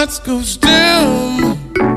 hearts go still.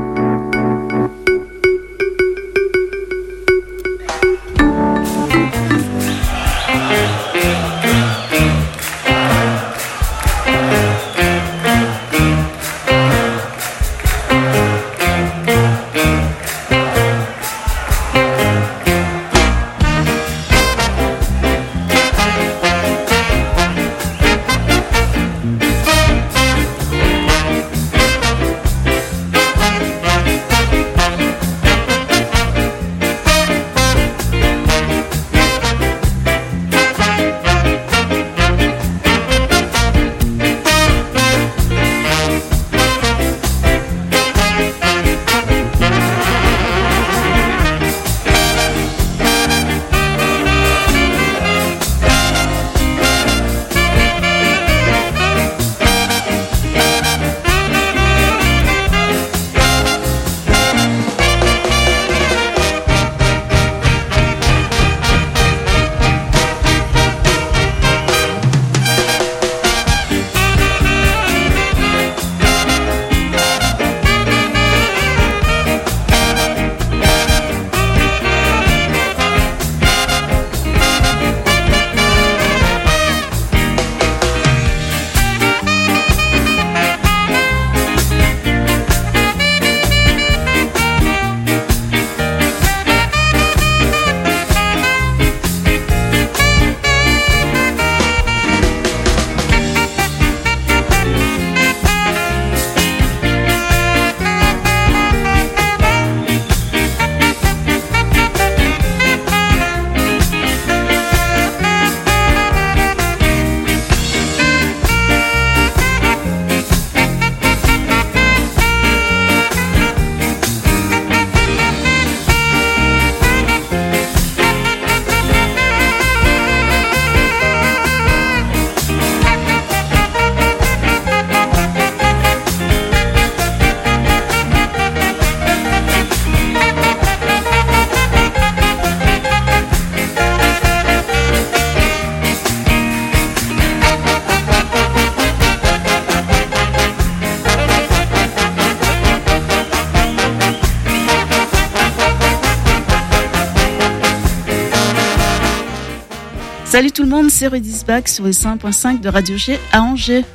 Salut tout le monde, c'est Redisback sur les 5.5 de Radio G à Angers.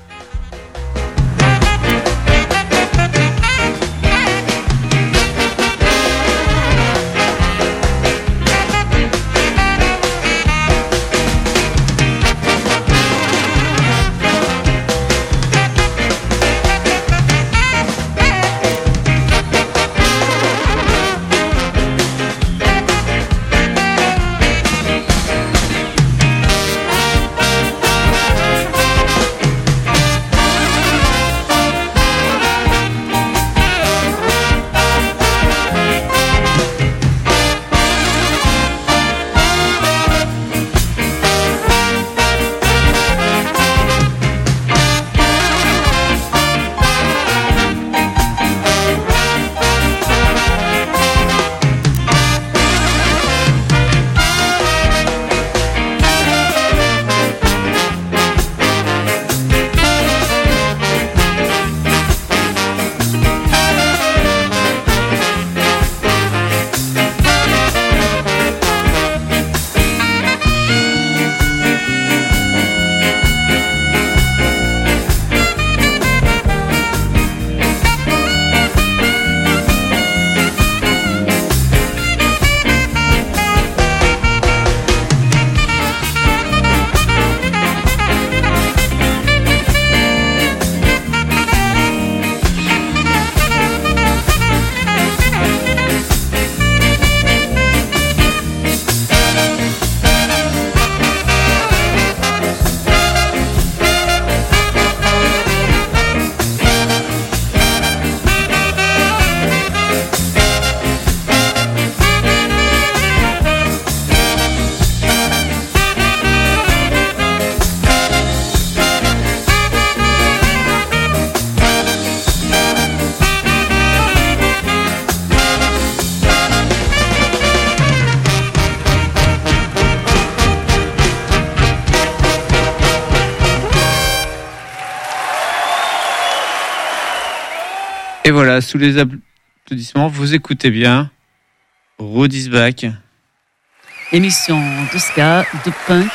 Et voilà, sous les applaudissements, vous écoutez bien Rod is Back. Émission de ska, de punk,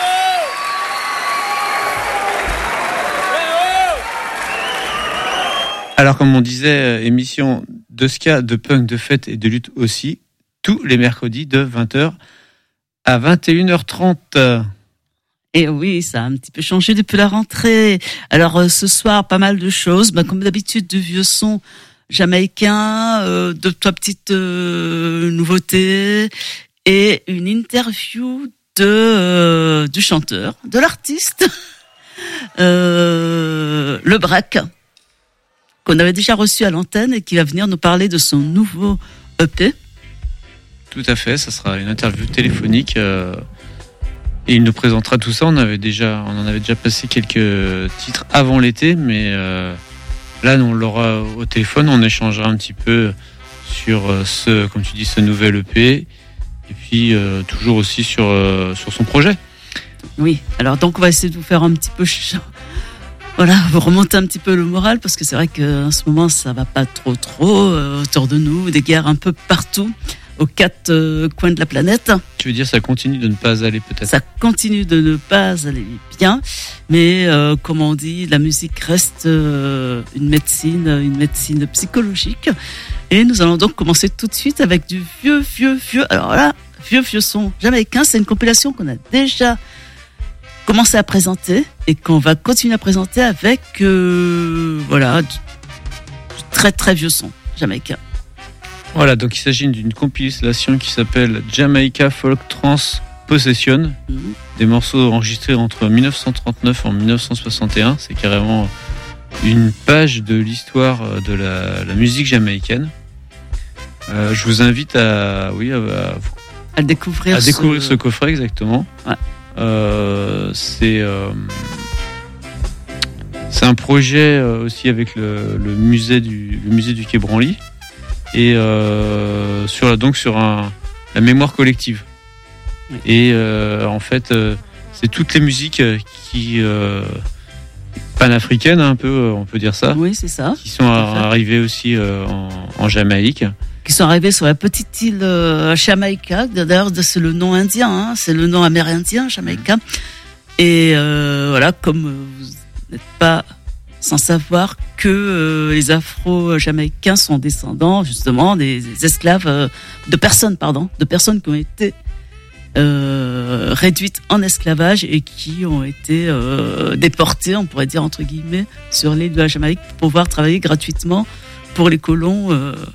Alors, comme on disait, émission de ska, de punk, de fête et de lutte aussi, tous les mercredis de 20h à 21h30. Et oui, ça a un petit peu changé depuis la rentrée. Alors, ce soir, pas mal de choses. Comme d'habitude, du vieux son jamaïcain, deux, trois petites nouveautés et une interview du chanteur, de l'artiste, Le Braque, qu'on avait déjà reçu à l'antenne et qui va venir nous parler de son nouveau EP. Tout à fait, ça sera une interview téléphonique et il nous présentera tout ça. On en avait déjà passé quelques titres avant l'été, mais là, on l'aura au téléphone, on échangera un petit peu sur comme tu dis, ce nouvel EP et puis toujours aussi sur son projet. Oui, alors donc on va essayer de vous faire un petit peu vous remonter un petit peu le moral, parce que c'est vrai qu'en ce moment ça va pas trop autour de nous, des guerres un peu partout, aux quatre coins de la planète. Tu veux dire ça continue de ne pas aller peut-être? Ça continue de ne pas aller bien, mais comme on dit, la musique reste une médecine psychologique. Et nous allons donc commencer tout de suite avec du vieux. Alors là, vieux son jamaïcain, c'est une compilation qu'on a déjà commencé à présenter et qu'on va continuer à présenter avec du très très vieux son jamaïcain. Voilà, donc il s'agit d'une compilation qui s'appelle Jamaica Folk Trans Possession, des morceaux enregistrés entre 1939 et 1961. C'est carrément une page de l'histoire de la musique jamaïcaine. Je vous invite à découvrir ce coffret, exactement. Ouais. C'est un projet aussi avec le musée du Quai Branly et sur la mémoire collective. Oui. Et en fait, c'est toutes les musiques qui panafricaines, un peu, on peut dire ça. Oui, c'est ça. Qui sont arrivées aussi en Jamaïque. Qui sont arrivés sur la petite île Jamaïca. D'ailleurs, c'est le nom indien, c'est le nom amérindien, Jamaïca. Et comme vous n'êtes pas sans savoir que les Afro-Jamaïcains sont descendants justement des esclaves, de personnes qui ont été réduites en esclavage et qui ont été déportées, on pourrait dire entre guillemets, sur l'île de la Jamaïque pour pouvoir travailler gratuitement pour les colons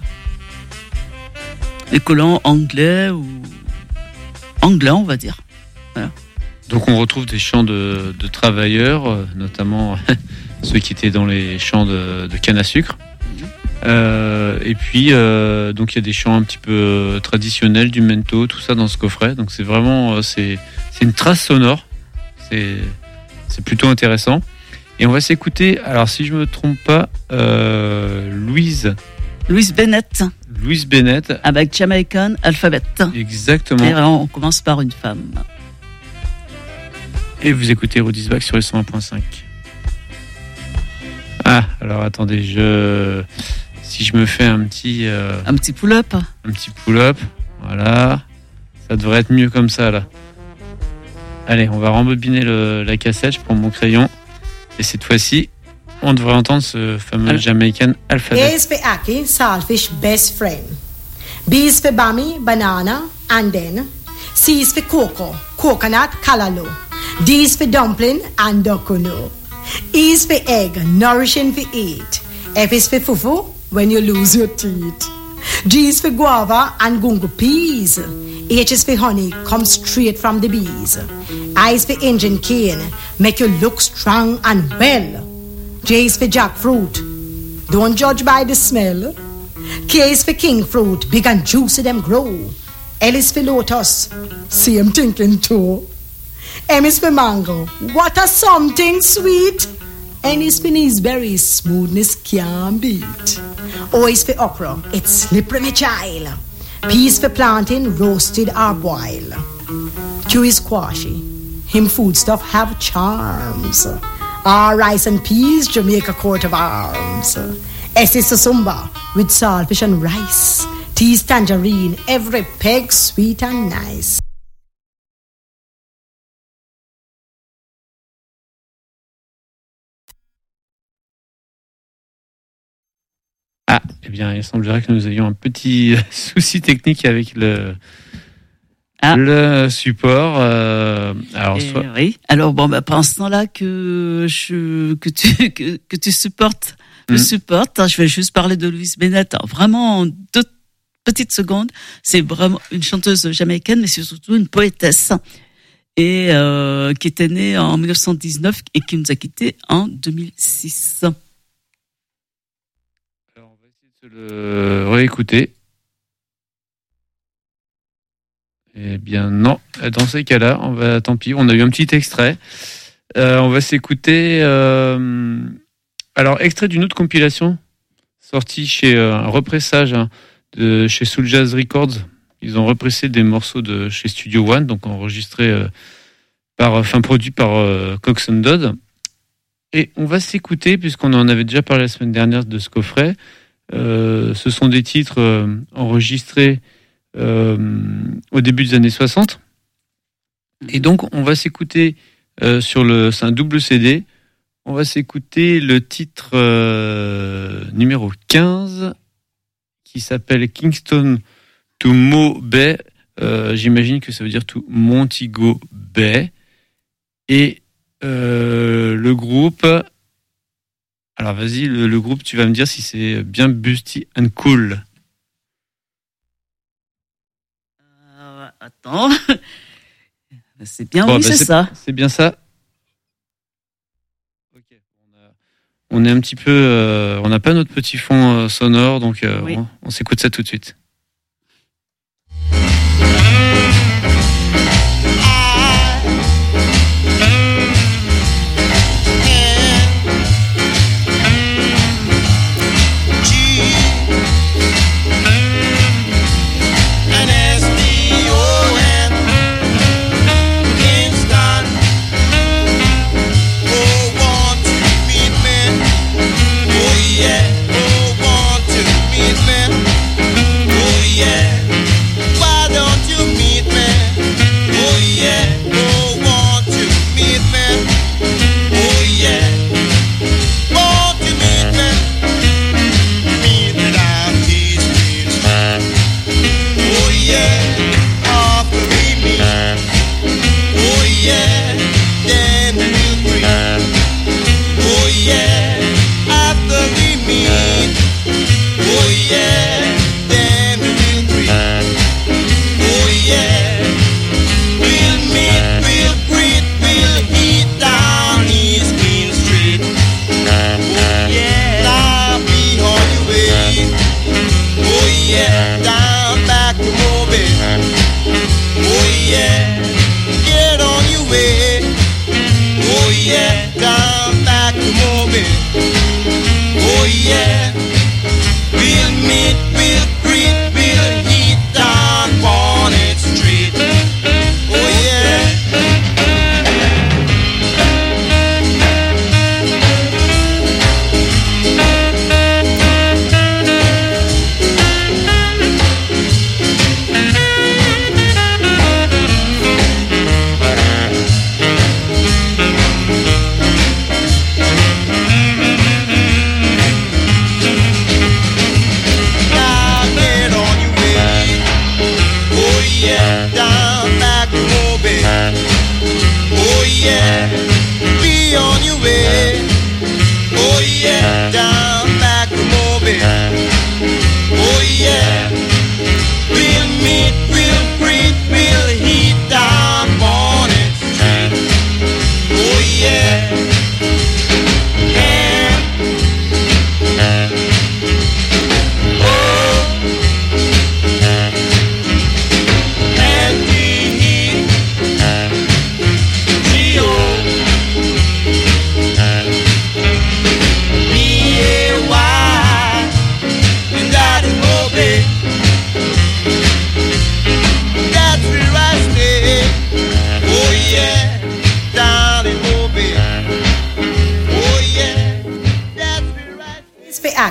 anglais on va dire. Voilà. Donc on retrouve des chants de travailleurs, notamment ceux qui étaient dans les champs de canne à sucre. Et puis donc il y a des chants un petit peu traditionnels, du mento, tout ça dans ce coffret. Donc c'est vraiment c'est une trace sonore. C'est plutôt intéressant. Et on va s'écouter. Alors si je me trompe pas, Louise Bennett avec Jamaican Alphabet. Exactement. Et on commence par une femme. Et vous écoutez Rod is Back sur les 101.5. Ah, alors attendez, si je me fais un petit pull-up. Un petit pull-up, voilà. Ça devrait être mieux comme ça là. Allez, on va rembobiner la cassette, je prends mon crayon. Et cette fois-ci, on devrait entendre ce fameux Jamaican Alphabet. A is for Aki, Saltfish best friend. B is for Bami, banana, and then C is for cocoa, coconut, callaloo. D is for dumpling and dokuno. E is for egg, nourishing for eat. F is for fufu, when you lose your teeth. G is for guava and gungo peas. H is for honey, come straight from the bees. I is for Indian cane, make you look strong and well. J is for jackfruit, don't judge by the smell. K is for king fruit, big and juicy them grow. L is for lotus, same thinking too. M is for mango, what a something sweet. N is for berries, smoothness can't beat. O is for okra, it's slippery me child. P is for plantain, roasted or boiled. Q is squashy, him foodstuff have charms. R rice and peas, Jamaica coat of arms. S is a Zumba with saltfish and rice. T is tangerine, every peg sweet and nice. Ah, eh bien, il semblerait que nous ayons un petit souci technique avec le support. Oui. Alors bon, pendant ce temps-là que tu supportes, je vais juste parler de Louise Bennett. Alors, vraiment, en 2 petites secondes, c'est vraiment une chanteuse jamaïcaine, mais c'est surtout une poétesse et qui était née en 1919 et qui nous a quittés en 2006. Alors, on va essayer de le réécouter. Eh bien non, dans ces cas-là, tant pis, on a eu un petit extrait. On va s'écouter, alors extrait d'une autre compilation sortie chez un repressage de chez Soul Jazz Records. Ils ont repressé des morceaux de chez Studio One, donc enregistrés produits par Cox & Dodd. Et on va s'écouter, puisqu'on en avait déjà parlé la semaine dernière de ce coffret. Ce sont des titres enregistrés au début des années 60. Et donc, on va s'écouter c'est un double CD. On va s'écouter le titre numéro 15 qui s'appelle Kingston to Mo Bay. J'imagine que ça veut dire to Montego Bay. Et le groupe... Alors, vas-y, le groupe, tu vas me dire si c'est bien Busty and Cool. Attends, c'est bien, oui, c'est ça. C'est bien ça. Ok, on est un petit peu, on n'a pas notre petit fond sonore, donc oui. on s'écoute ça tout de suite. Yeah, oh, want to meet me.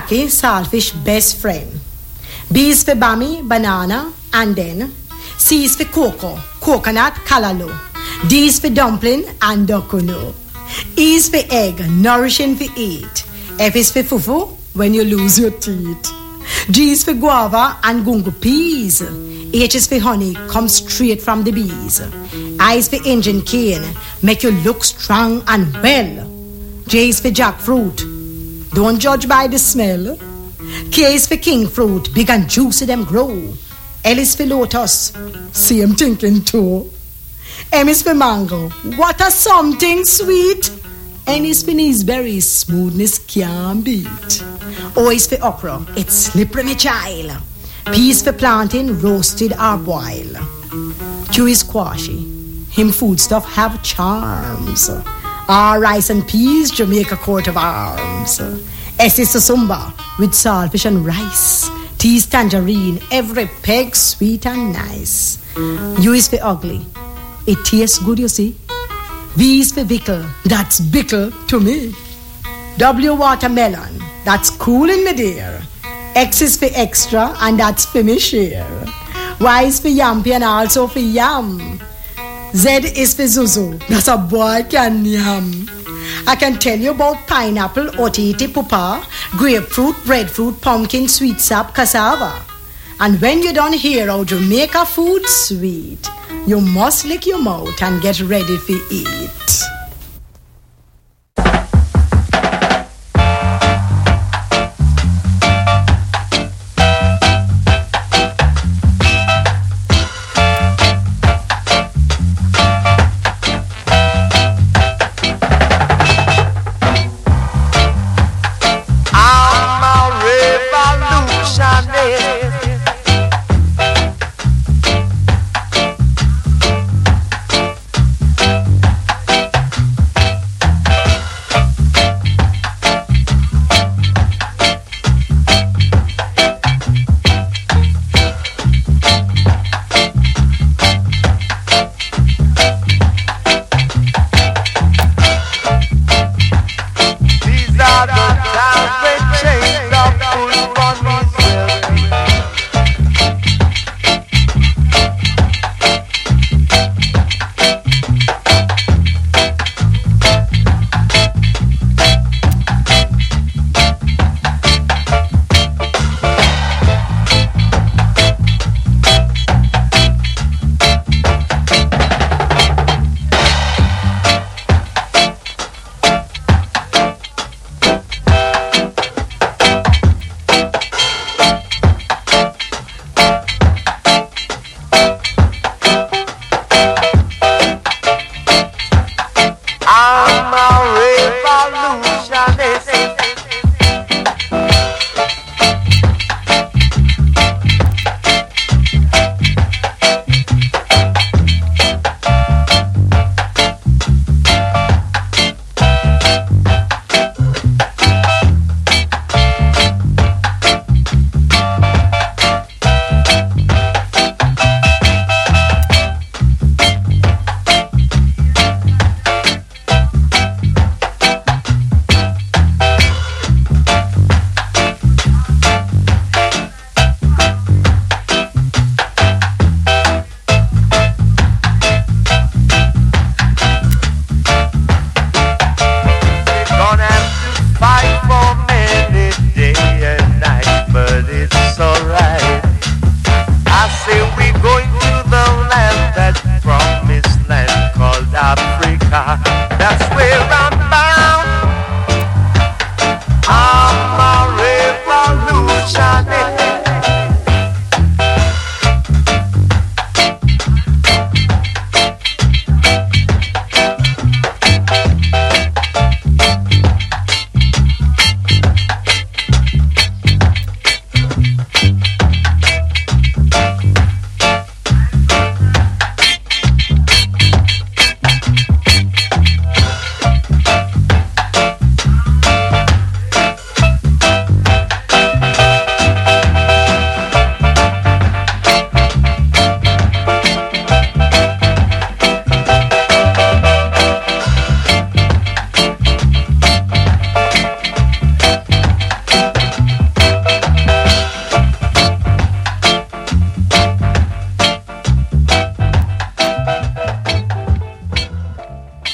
Jackie, saltfish best friend. B is for Bami, banana, and then C is for cocoa, coconut, callaloo. D is for dumpling and dokuno. E is for egg, nourishing for eat. F is for fufu, when you lose your teeth. G is for guava and gungo peas. H is for honey, come straight from the bees. I is for Indian cane, make you look strong and well. J is for jackfruit, don't judge by the smell. K is for king fruit, big and juicy them grow. L is for lotus, same thinking too. M is for mango, what a something sweet. N is for berries, smoothness can't beat. O is for okra, it's slippery me child. P is for plantain, roasted or boiled. Q is squashy, him foodstuff have charms. R rice and peas, Jamaica coat of arms. S is Sumba with saltfish and rice. T is tangerine, every peg sweet and nice. U is for ugly, it tastes good you see. V is for Vickle, that's Bickle to me. W watermelon, that's cool in me dear. X is for extra and that's for me share. Y is for Yampy and also for yam. Z is for Zuzu, that's a boy can yam. I can tell you about pineapple, otiti, pupa, grapefruit, breadfruit, pumpkin, sweet sap, cassava. And when you don't hear how Jamaica food sweet, you must lick your mouth and get ready for eat.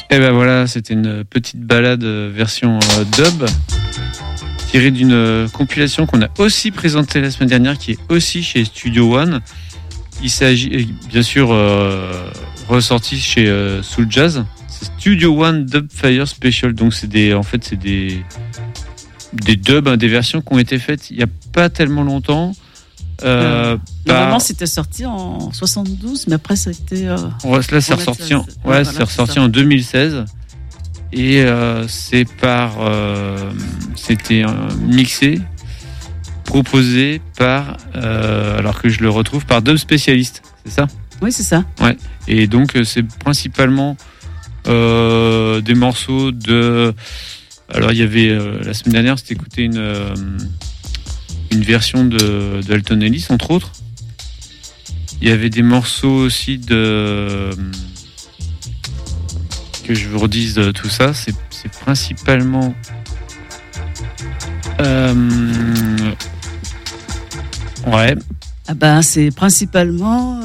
Et ben voilà, c'était une petite balade version dub, tirée d'une compilation qu'on a aussi présentée la semaine dernière, qui est aussi chez Studio One. Il s'agit, bien sûr, ressorti chez Soul Jazz. C'est Studio One Dub Fire Special. Donc c'est des dubs, des versions qui ont été faites il n'y a pas tellement longtemps. Normalement, c'était sorti en 72, mais après, ça a été. Là, c'est ressorti, ressorti en 2016. Et c'était mixé, proposé par, alors que je le retrouve, par Dub Spécialiste, c'est ça ? Oui, c'est ça. Ouais. Et donc, c'est principalement des morceaux de. Alors, il y avait la semaine dernière, c'était écouté une version de Alton Ellis, entre autres. Il y avait des morceaux aussi que je vous redise tout ça. C'est principalement ouais. Ah ben, c'est principalement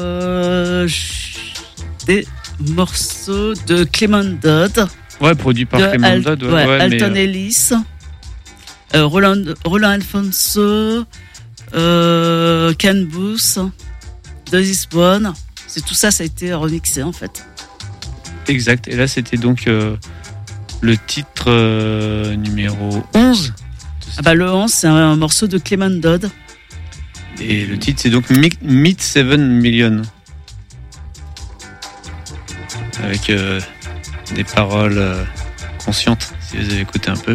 des morceaux de Clement Dodd. Ouais, produit par Clement Dodd. Alton Ellis. Roland Alfonso, Ken Booth, Dizzy Spoon, c'est tout ça, ça a été remixé en fait. Exact, et là c'était donc le titre numéro 11. Ah bah le 11, c'est un morceau de Clement Dodd. Et le titre c'est donc Meet 7 Million. Avec des paroles conscientes, si vous avez écouté un peu.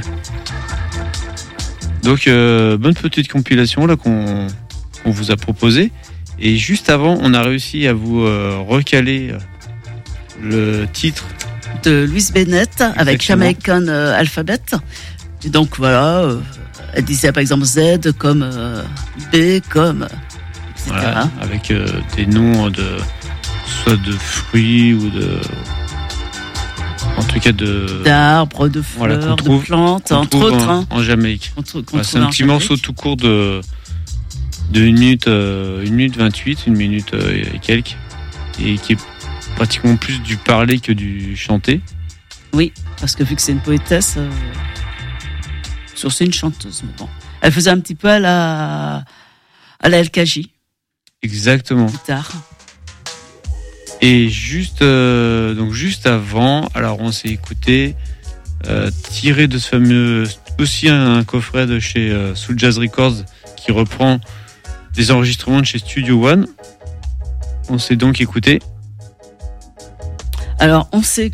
Donc, bonne petite compilation là qu'on vous a proposée. Et juste avant, on a réussi à vous recaler le titre de Louise Bennett avec Jamaican Alphabet. Et donc voilà, elle disait par exemple Z comme B comme etc. Voilà, avec des noms soit de fruits ou en tout cas d'arbres, de fleurs, de plantes, entre autres. En Jamaïque. C'est un petit morceau tout court de 1 minute 28, 1 minute et quelques, et qui est pratiquement plus du parler que du chanter. Oui, parce que vu que c'est une poétesse, c'est une chanteuse. Mais bon, elle faisait un petit peu à la LKJ. Exactement. Plus tard. Et juste avant, alors on s'est écouté tiré de ce fameux, aussi un coffret de chez Soul Jazz Records qui reprend des enregistrements de chez Studio One. On s'est donc écouté. Alors on s'est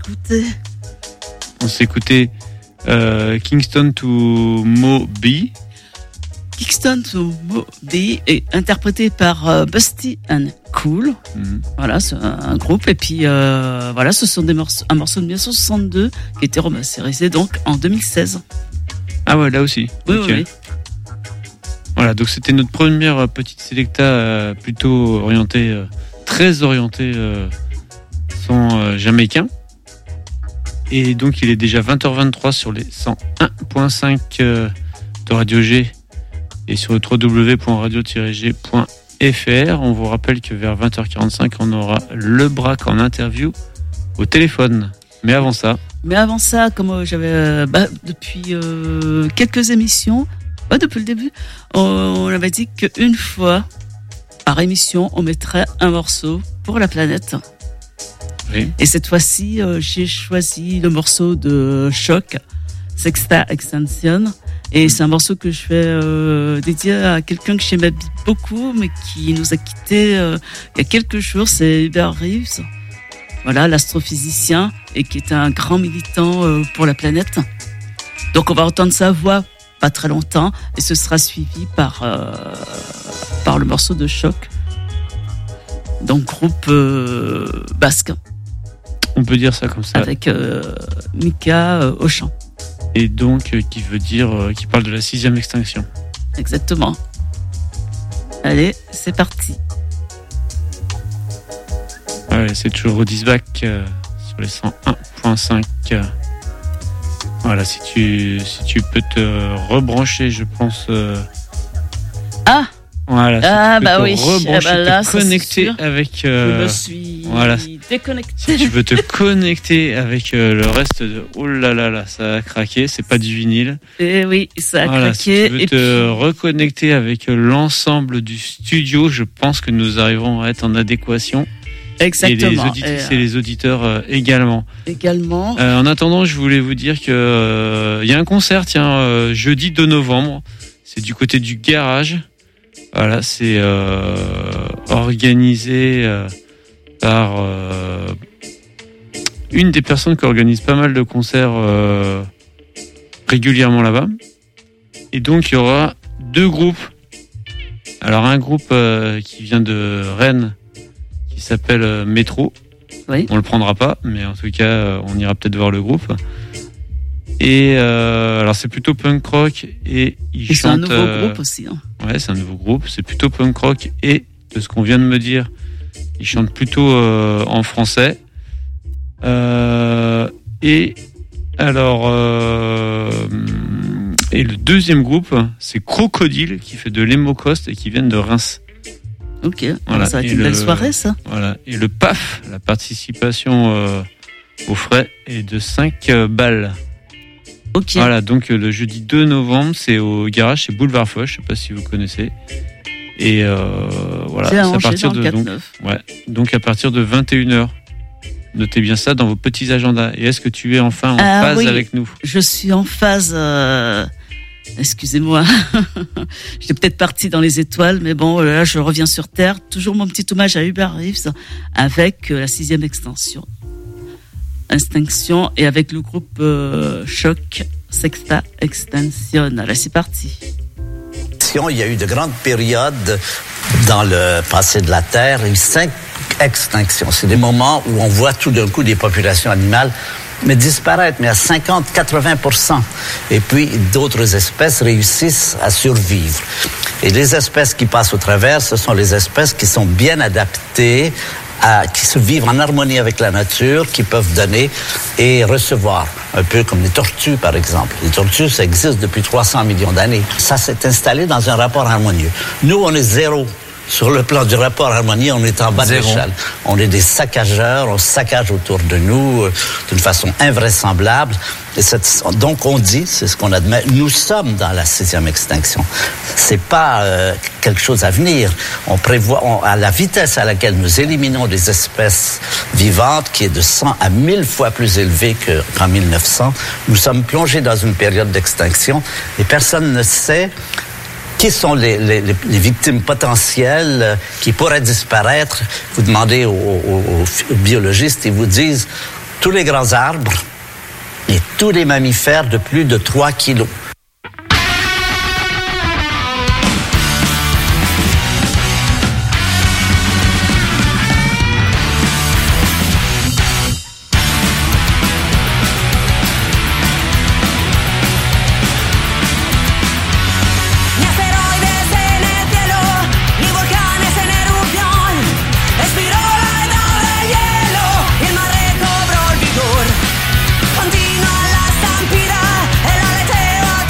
écouté Kingston to Mo B. Kingston to Mo B est interprété par Busty and Cool. Voilà, c'est un groupe. Et puis voilà, ce sont un morceau de 1962 qui a été remasterisé donc en 2016. Ah ouais, là aussi. Oui, okay. Oui. Voilà, donc c'était notre première petite sélecta plutôt orientée, très orientée son jamaïcain. Et donc il est déjà 20h23 sur les 101.5 de Radio G et sur le www.radio-g.fr. On vous rappelle que vers 20h45, on aura le Braque en interview au téléphone. Mais avant ça, comme j'avais depuis quelques émissions, depuis le début, on avait dit qu'une fois par émission, on mettrait un morceau pour la planète. Oui. Et cette fois-ci, j'ai choisi le morceau de Choc, Sexta Extension. Et c'est un morceau que je fais dédié à quelqu'un que j'aimais beaucoup, mais qui nous a quittés il y a quelques jours, c'est Hubert Reeves. Voilà, l'astrophysicien, et qui est un grand militant pour la planète. Donc on va entendre sa voix pas très longtemps, et ce sera suivi par le morceau de Choc. Donc groupe basque. On peut dire ça comme ça. Avec Mika au chant. Et donc qui veut dire qui parle de la 6e extinction. Exactement. Allez, c'est parti. Ouais, c'est toujours Rodisback sur les 101.5. Voilà, si tu peux te rebrancher, je pense. Ah. Ouais, Voilà. Ah bah oui. Rebrancher, là, te connecter avec. Je me suis déconnecté. Si tu veux te connecter avec le reste de. Oh là là là, ça a craqué. C'est pas du vinyle. Et oui, ça a craqué. Si tu veux te reconnecter avec l'ensemble du studio, je pense que nous arriverons à être en adéquation. Exactement. Et les auditrices et les auditeurs également. En attendant, je voulais vous dire que y a un concert, jeudi 2 novembre. C'est du côté du garage. Voilà, c'est organisé par une des personnes qui organise pas mal de concerts régulièrement là-bas. Et donc, il y aura 2 groupes. Alors, un groupe qui vient de Rennes, qui s'appelle Métro. Oui. On le prendra pas, mais en tout cas, on ira peut-être voir le groupe. Et alors, c'est plutôt punk rock et ils chantent. C'est un nouveau groupe aussi. Hein. Ouais, c'est un nouveau groupe. C'est plutôt punk rock et de ce qu'on vient de me dire, ils chantent plutôt en français. Et alors, et le deuxième groupe, c'est Crocodile qui fait de l'emo cost et qui viennent de Reims. Ok, voilà. Ça va être une belle soirée, ça. Voilà. Et le PAF, la participation aux frais, est de 5 balles. Ok. Voilà, donc le jeudi 2 novembre, c'est au garage, c'est Boulevard Foch, je sais pas si vous connaissez. Et voilà, c'est à partir de donc à partir de 21h. Notez bien ça dans vos petits agendas. Et est-ce que tu es enfin en phase avec nous ? Je suis en phase. Excusez-moi, j'étais peut-être partie dans les étoiles, mais bon, là, je reviens sur Terre. Toujours mon petit hommage à Hubert Reeves avec la 6e extinction et avec le groupe Choc Sexta Extension. Là, c'est parti. Il y a eu de grandes périodes dans le passé de la Terre, il y a eu 5 extinctions. C'est des moments où on voit tout d'un coup des populations animales disparaître, mais à 50-80%. Et puis, d'autres espèces réussissent à survivre. Et les espèces qui passent au travers, ce sont les espèces qui sont bien adaptées, qui se vivent en harmonie avec la nature, qui peuvent donner et recevoir. Un peu comme les tortues, par exemple. Les tortues, ça existe depuis 300 millions d'années. Ça s'est installé dans un rapport harmonieux. Nous, on est 0. Sur le plan du rapport harmonieux, on est en bas de l'échelle. On est des saccageurs, on saccage autour de nous d'une façon invraisemblable. Et donc on dit, c'est ce qu'on admet, nous sommes dans la 6e extinction. C'est pas quelque chose à venir. On prévoit, à la vitesse à laquelle nous éliminons des espèces vivantes, qui est de 100 à 1000 fois plus élevée qu'en 1900, nous sommes plongés dans une période d'extinction et personne ne sait qui sont les victimes potentielles qui pourraient disparaître. Vous demandez aux biologistes, ils vous disent tous les grands arbres et tous les mammifères de plus de 3 kilos. Continua la stampida e l'aleteo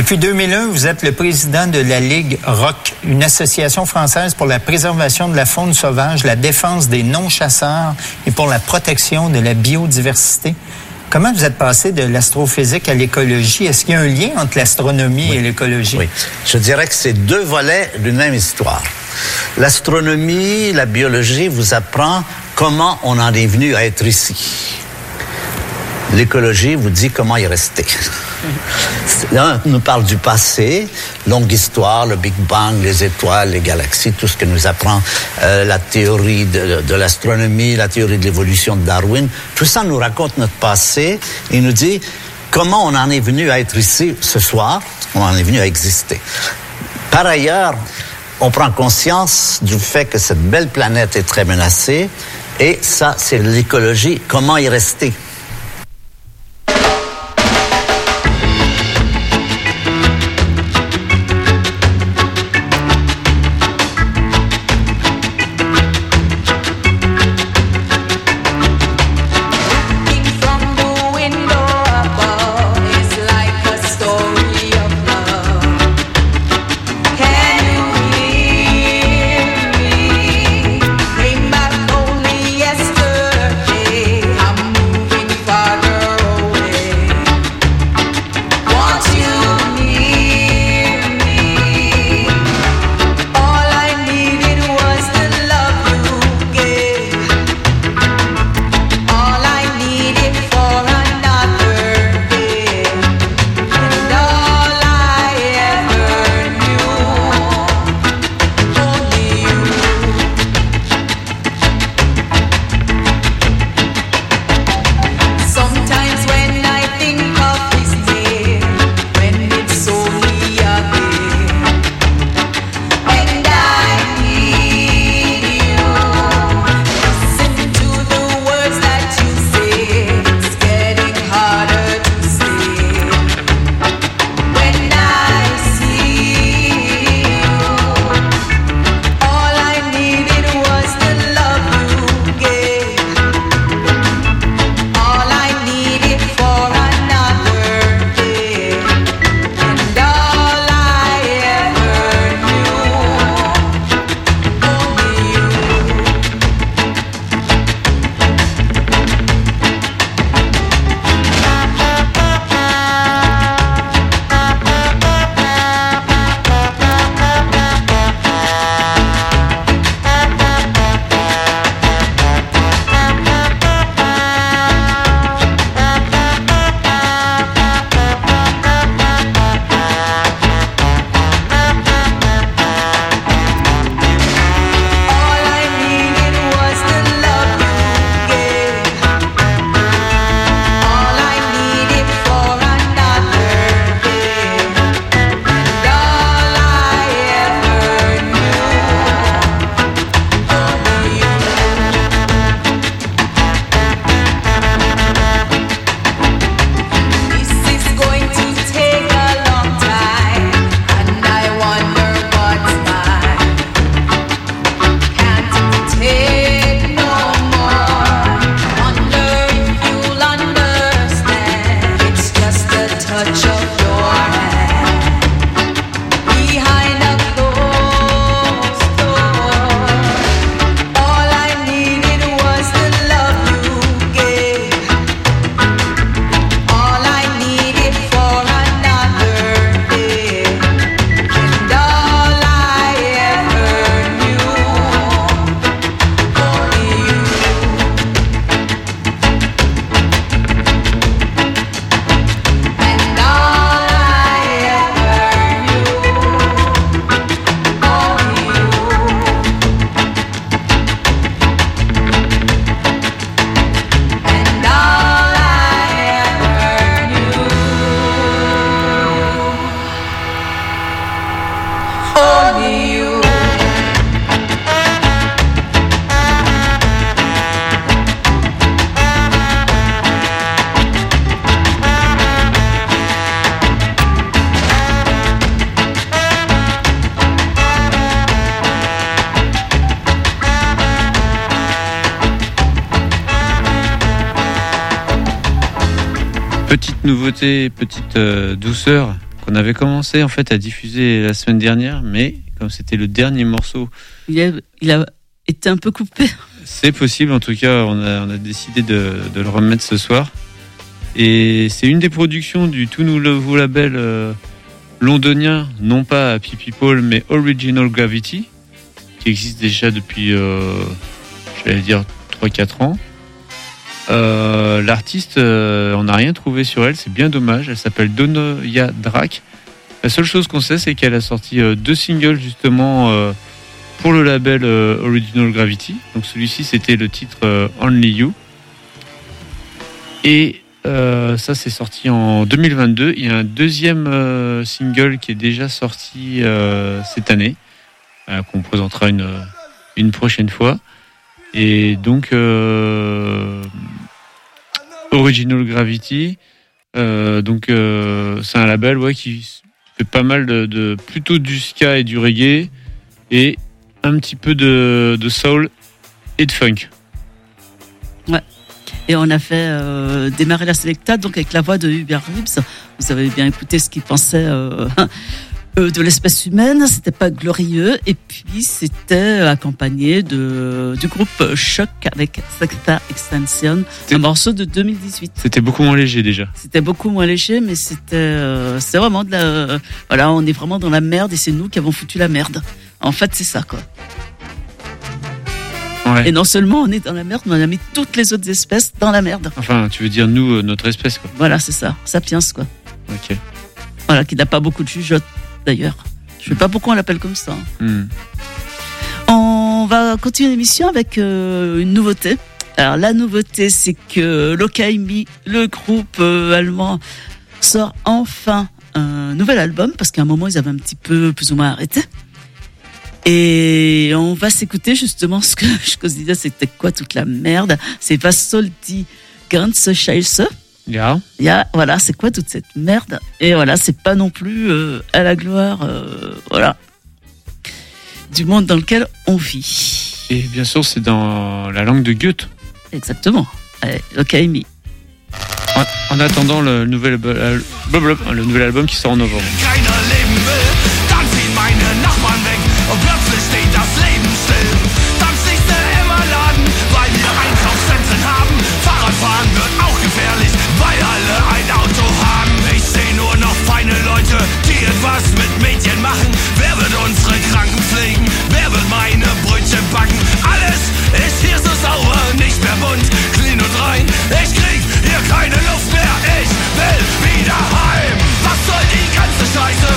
Depuis 2001, vous êtes le président de la Ligue ROC, une association française pour la préservation de la faune sauvage, la défense des non-chasseurs et pour la protection de la biodiversité. Comment vous êtes passé de l'astrophysique à l'écologie? Est-ce qu'il y a un lien entre l'astronomie et l'écologie? Oui, je dirais que c'est deux volets d'une même histoire. L'astronomie, la biologie vous apprend comment on en est venu à être ici. L'écologie vous dit comment y rester. Là, on nous parle du passé, longue histoire, le Big Bang, les étoiles, les galaxies, tout ce que nous apprend la théorie de l'astronomie, la théorie de l'évolution de Darwin. Tout ça nous raconte notre passé et nous dit comment on en est venu à être ici ce soir, on en est venu à exister. Par ailleurs, on prend conscience du fait que cette belle planète est très menacée et ça, c'est l'écologie, comment y rester. Petite nouveauté, petite douceur qu'on avait commencé en fait à diffuser la semaine dernière, mais comme c'était le dernier morceau, il a été un peu coupé. C'est possible, en tout cas, on a décidé de le remettre ce soir. Et c'est une des productions du tout nouveau label londonien, non pas Happy People, mais Original Gravity, qui existe déjà depuis, j'allais dire, 3-4 ans. L'artiste, on n'a rien trouvé sur elle, c'est bien dommage. Elle s'appelle Donoya Drak. La seule chose qu'on sait, c'est qu'elle a sorti 2 singles justement pour le label Original Gravity. Donc celui-ci, c'était le titre Only You. Et ça, c'est sorti en 2022. Il y a un deuxième single qui est déjà sorti cette année, qu'on présentera une prochaine fois. Et donc Original Gravity, c'est un label qui fait pas mal de plutôt du ska et du reggae et un petit peu de soul et de funk. Ouais. Et on a fait démarrer la Selecta donc avec la voix de Hubert Reeves. Vous avez bien écouté ce qu'il pensait de l'espèce humaine, c'était pas glorieux, et puis c'était accompagné du groupe Choc avec Secta Extension, un morceau de 2018. C'était beaucoup moins léger déjà. C'était beaucoup moins léger, mais c'était vraiment voilà, on est vraiment dans la merde et c'est nous qui avons foutu la merde. En fait, c'est ça, quoi. Ouais. Et non seulement on est dans la merde, mais on a mis toutes les autres espèces dans la merde. Enfin, tu veux dire nous, notre espèce, quoi. Voilà, c'est ça, Sapiens, quoi. Ok. Voilà, qui n'a pas beaucoup de jugeote. D'ailleurs, je ne sais pas pourquoi on l'appelle comme ça. On va continuer l'émission avec une nouveauté. Alors la nouveauté, c'est que Lokaimi, le groupe allemand, sort enfin un nouvel album, parce qu'à un moment ils avaient un petit peu plus ou moins arrêté. Et on va s'écouter justement ce que je disais, c'était quoi toute la merde. C'est Was soll die ganze Scheiße. Voilà, c'est quoi toute cette merde? Et voilà, c'est pas non plus à la gloire, voilà, du monde dans lequel on vit. Et bien sûr, c'est dans la langue de Goethe. Exactement. Lokaimi. En attendant le nouvel album qui sort en novembre. Die etwas mit Mädchen machen. Wer wird unsere Kranken pflegen? Wer wird meine Brötchen backen? Alles ist hier so sauer, nicht mehr bunt, clean und rein. Ich krieg hier keine Luft mehr, ich will wieder heim. Was soll die ganze Scheiße?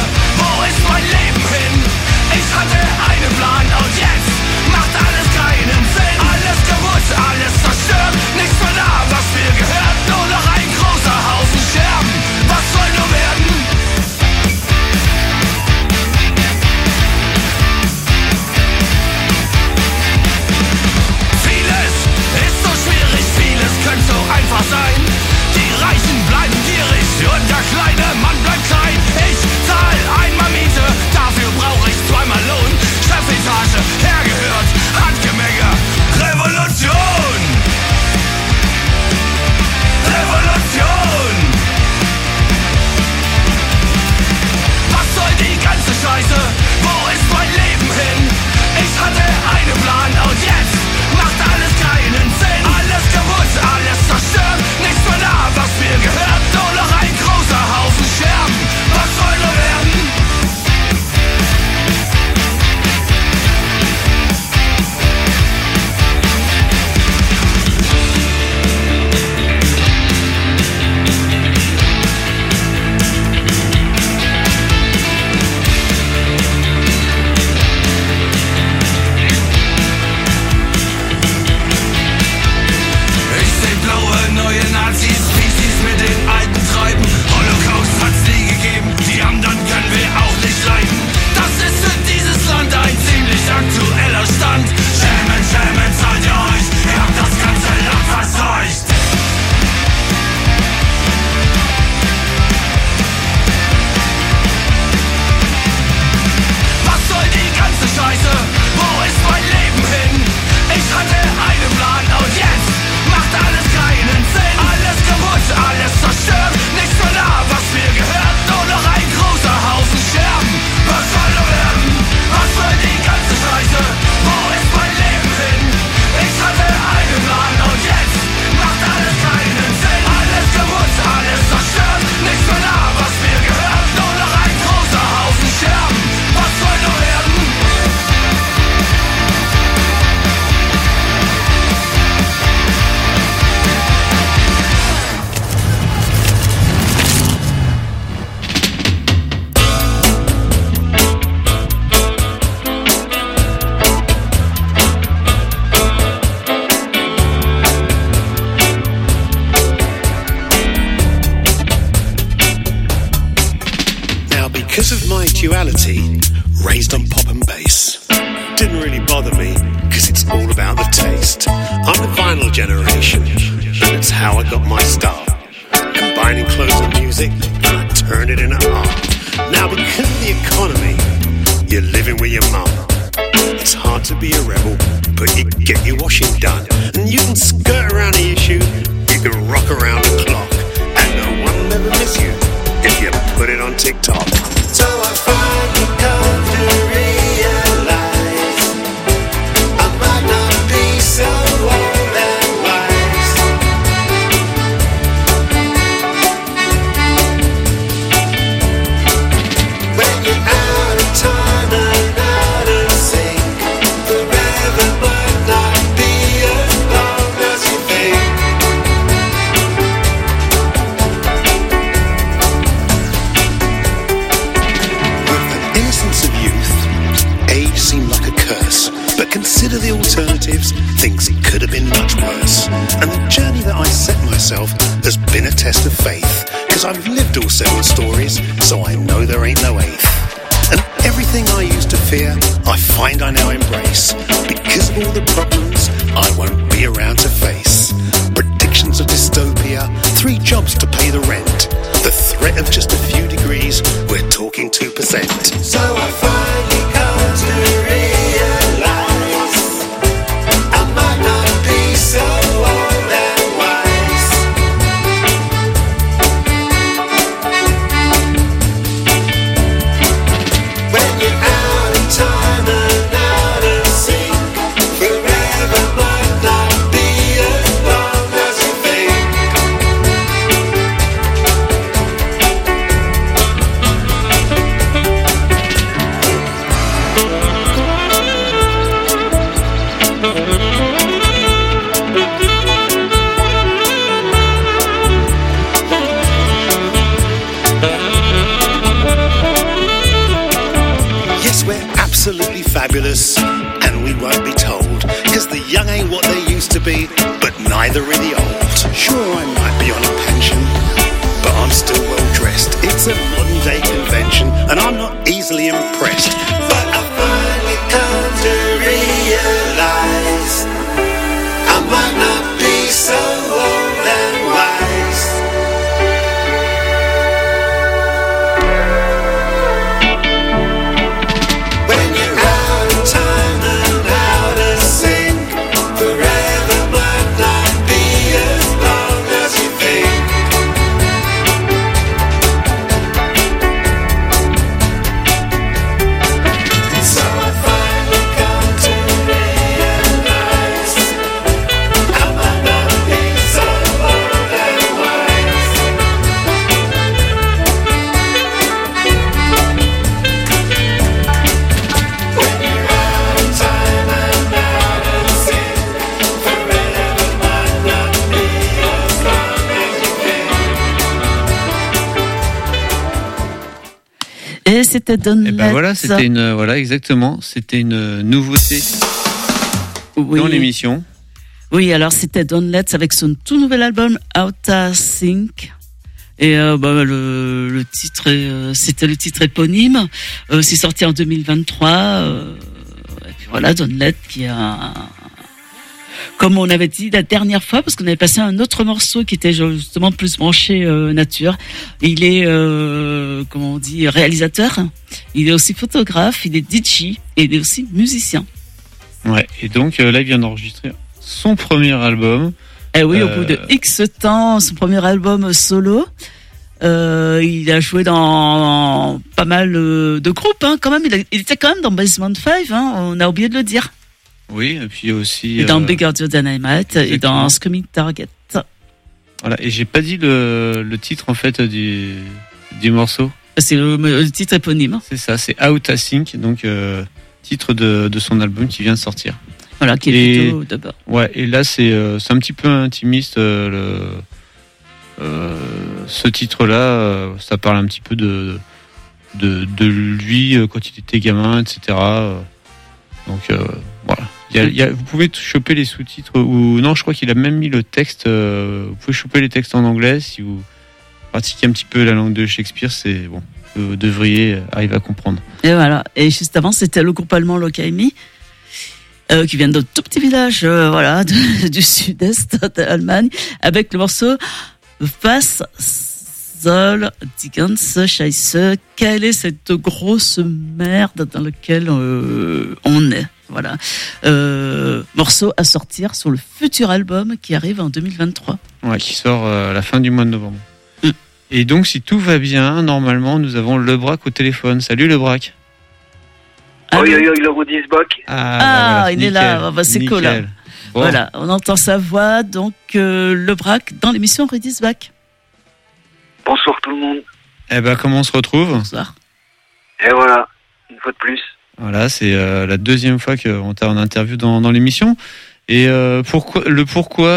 sexuality, raised on pop and bass. Didn't really bother me, cause it's all about the taste. I'm the vinyl generation, and it's how I got my start. Combining clothes and music, and I turned it into art. Now because of the economy, you're living with your mum. It's hard to be a rebel, but you get your washing done. And you can skirt around the issue, you can rock around the clock, and no one will ever miss you if you put it on TikTok. So I finally come to realize I might not be so old and wise. When you're out of time and out of sync, forever might not be as long as you think. With the innocence of youth, age seemed like a curse. But consider the alternatives, things it could have been much worse. And the journey that I set myself has been a test of faith. Cause I've lived all 7 stories, so I know there ain't no 8th. And everything I used to fear, I find I now embrace. Because of all the problems I won't be around to face. Predictions of dystopia, 3 jobs to pay the rent. The threat of just a few degrees, we're talking 2%. So I finally come to realize I might not be so old and wise. When you're out of time and out of sync, forever might not be as long as you think. Yes, we're absolutely fabulous, and we won't be told. Cause the young ain't what they used to be, but neither are the old. Sure, I might be on a pension, but I'm still well dressed. It's a modern day convention, and I'm not easily impressed. But I finally come to realize I might not be so old and wise. When you're out of time and out of sync, forever might not be as long as you think. So I finally come to realize I might not be so old and wise. When you're out of time and out of sync, forever might not be as long as you think. Et c'était Don Et ben voilà, c'était c'était une nouveauté Oui. dans l'émission. Oui, alors c'était Don Letts avec son tout nouvel album Outta Sync. Et le titre, c'était le titre éponyme. C'est sorti en 2023. Et puis voilà, Don Letts qui a, comme on avait dit la dernière fois, parce qu'on avait passé un autre morceau qui était justement plus branché nature. Il est, comment on dit, réalisateur. Il est aussi photographe. Il est DJ et il est aussi musicien. Ouais. Et donc là, il vient d'enregistrer son premier album. Eh oui, au bout de X temps, son premier album solo. Il a joué dans pas mal de groupes, hein, quand même. Il était quand même dans Basement 5, hein, on a oublié de le dire. Oui, et puis aussi. Et dans Bigger Dynamite et dans Screaming Target. Voilà, et j'ai pas dit le titre en fait du morceau. C'est le titre éponyme. C'est ça, c'est Outta Sync, donc titre de son album qui vient de sortir. Voilà, qui est plutôt d'abord. Ouais, et là c'est un petit peu intimiste ce titre-là. Ça parle un petit peu de lui quand il était gamin, etc. Donc voilà. Vous pouvez choper les sous-titres ou non, je crois qu'il a même mis le texte. Vous pouvez choper les textes en anglais si vous pratiquez un petit peu la langue de Shakespeare. C'est bon. que vous devriez arriver à comprendre. Et voilà. Et juste avant, c'était le groupe allemand Lokaimi, qui vient d'un tout petit village, du sud-est d'Allemagne, avec le morceau Was soll die ganze Scheiße? Quelle est cette grosse merde dans laquelle on est? Voilà. Morceau à sortir sur le futur album qui arrive en 2023. Ouais, qui sort à la fin du mois de novembre. Et donc, si tout va bien, normalement, nous avons Le Brac au téléphone. Salut Le Brac. Oui, le Woodisbach. Voilà, il est là, c'est nickel. cool. Là. Bon. Voilà, on entend sa voix, donc Le Brac dans l'émission Rudisbach. Bonsoir tout le monde. Eh ben, comment on se retrouve ? Bonsoir. Et voilà, une fois de plus. Voilà, c'est la deuxième fois qu'on t'a en interview dans l'émission. Et pourquoi ?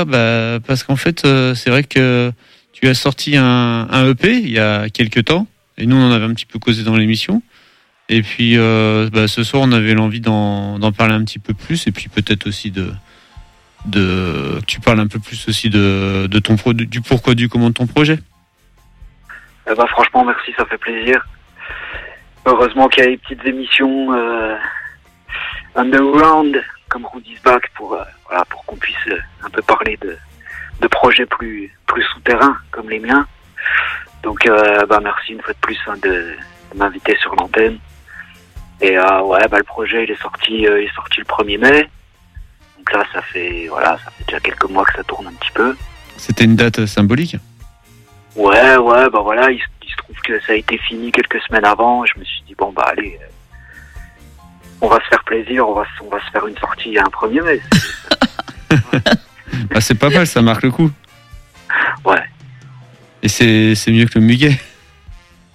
Bah, parce qu'en fait, c'est vrai que tu as sorti un EP il y a quelques temps, et nous on en avait un petit peu causé dans l'émission. Et puis ce soir on avait l'envie d'en parler un petit peu plus, et puis peut-être aussi que tu parles un peu plus aussi de du pourquoi du comment de ton projet. Franchement merci, ça fait plaisir. Heureusement qu'il y a des petites émissions underground comme Rudisbach pour qu'on puisse un peu parler de projets plus souterrains comme les miens. Donc merci une fois de plus de m'inviter sur l'antenne. Et le projet il est sorti le 1er mai. Donc là ça fait déjà quelques mois que ça tourne un petit peu. C'était une date symbolique. Ouais, il se trouve que ça a été fini quelques semaines avant. Je me suis dit allez, on va se faire plaisir, on va se faire une sortie un 1er mai. C'est pas mal, ça marque le coup. Ouais. Et c'est mieux que le muguet. Pardon ?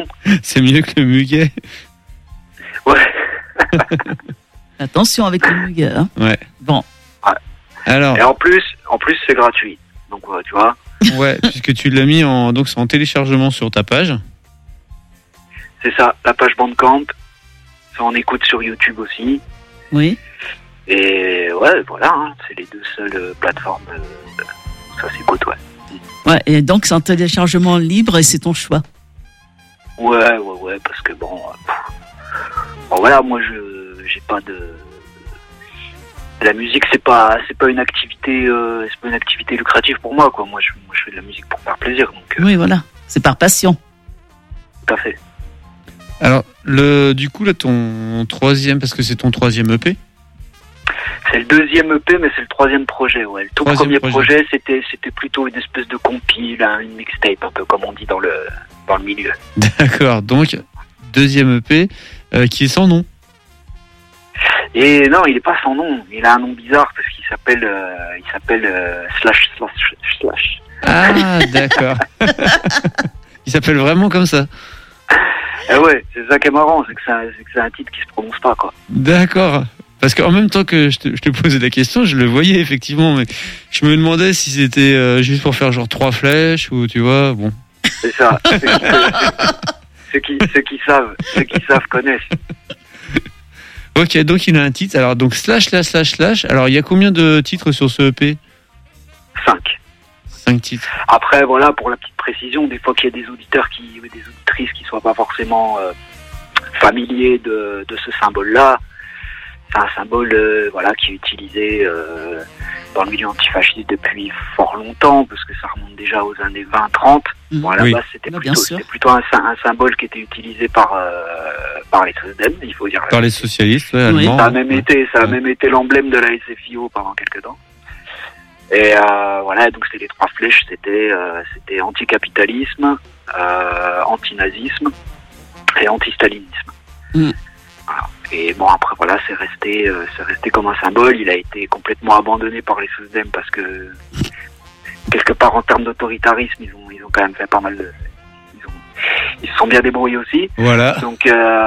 C'est mieux que le muguet. Ouais. Attention avec le muguet. Hein. Ouais. Bon. Ouais. Alors. Et en plus c'est gratuit. Donc tu vois. Ouais, puisque tu l'as mis en téléchargement sur ta page. C'est ça, la page Bandcamp. Ça on écoute sur YouTube aussi. Oui. Et c'est les deux seules plateformes où ça s'écoute, ouais. Ouais, et donc c'est un téléchargement libre et c'est ton choix. Ouais, parce que moi j'ai pas de... La musique c'est pas une activité lucrative pour moi, quoi. Moi je fais de la musique pour faire plaisir, donc. Oui, voilà, c'est par passion. Tout à fait. Alors du coup là ton troisième, parce que c'est ton troisième EP. C'est le deuxième EP, mais c'est le troisième projet, ouais. Le tout premier projet, c'était plutôt une espèce de compile, une mixtape, un peu comme on dit dans le milieu. D'accord, donc deuxième EP qui est sans nom. Et non, il est pas sans nom. Il a un nom bizarre parce qu'il s'appelle Slash. Ah, d'accord. Il s'appelle vraiment comme ça. Ouais, c'est ça qui est marrant, c'est que c'est un titre qui se prononce pas, quoi. D'accord. Parce qu'en même temps que je te posais la question, je le voyais effectivement, mais je me demandais si c'était juste pour faire genre 3 flèches ou tu vois, bon. C'est ça. Ceux qui savent connaissent. Ok, donc il a un titre. Alors donc slash. Alors il y a combien de titres sur ce EP ? 5. 5 titres. Après voilà, pour la petite précision, des fois qu'il y a des auditeurs ou des auditrices qui soient pas forcément familiers de ce symbole-là. C'est un symbole qui est utilisé dans le milieu antifasciste depuis fort longtemps, parce que ça remonte déjà aux années 20-30. Bon, à la base, c'était plutôt un symbole qui était utilisé par les SODEM, il faut dire. Par les socialistes, ouais, allemands. Ça a même été l'emblème de la SFIO pendant quelques temps. Et donc c'était les 3 flèches, c'était anticapitalisme, antinazisme et antistalinisme. Voilà. Et bon, après c'est resté comme un symbole. Il a été complètement abandonné par les SOSDEM parce que quelque part en termes d'autoritarisme, ils ont quand même fait pas mal de... Ils se sont bien débrouillés aussi. Voilà. Donc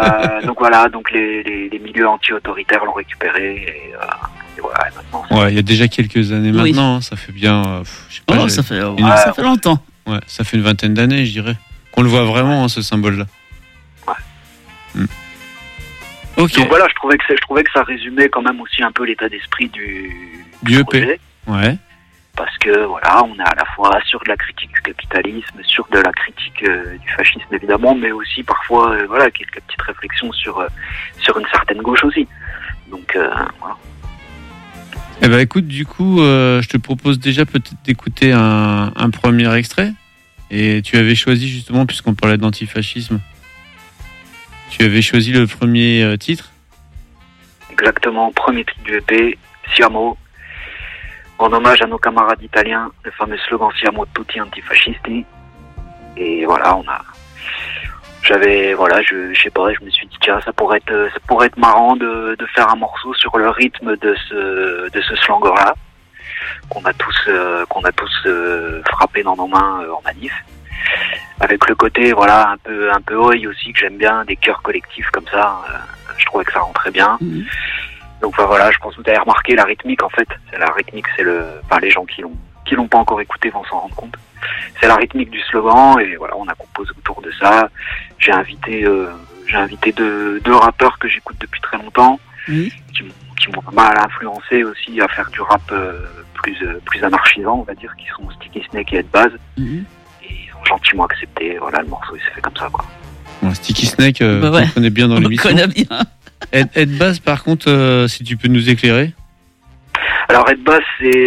les milieux anti-autoritaires l'ont récupéré et voilà. Maintenant, ouais, il y a déjà quelques années maintenant. Ça fait bien. Je sais pas. Ça fait longtemps. Ouais, ça fait une 20aine d'années, je dirais, qu'on le voit vraiment ce symbole-là. Ouais. Ok. Donc voilà, je trouvais que ça résumait quand même aussi un peu l'état d'esprit du EP. projet. Ouais. parce que voilà, on est à la fois sur de la critique du capitalisme, sur de la critique du fascisme évidemment, mais aussi parfois voilà, quelques petites réflexions sur une certaine gauche aussi. Donc voilà. Eh ben écoute, du coup, je te propose déjà peut-être d'écouter un premier extrait. Et tu avais choisi justement, puisqu'on parlait d'antifascisme, tu avais choisi le premier titre. Exactement, premier titre du EP, Siamo, en hommage à nos camarades italiens, le fameux slogan Siamo tutti antifascisti. Et voilà, je sais pas, je me suis dit tiens, ça pourrait être marrant de faire un morceau sur le rythme de ce slogan-là qu'on a tous frappé dans nos mains en manif. Avec le côté voilà un peu oi aussi que j'aime bien, des chœurs collectifs comme ça, je trouvais que ça rentrait bien. Donc voilà, je pense que vous avez remarqué la rythmique en fait. La rythmique, c'est les gens qui l'ont pas encore écouté vont s'en rendre compte. C'est la rythmique du slogan et voilà, on a composé autour de ça. J'ai invité deux rappeurs que j'écoute depuis très longtemps, qui m'ont pas mal influencé aussi à faire du rap plus anarchisant, on va dire, qui sont Sticky Snake et Ed Baz. Et ils ont gentiment accepté. Voilà, le morceau il s'est fait comme ça quoi. Bon, Sticky Snake, on connaît bien dans l'émission. On connaît bien. Ed Baz, par contre, si tu peux nous éclairer. Alors Ed Baz, il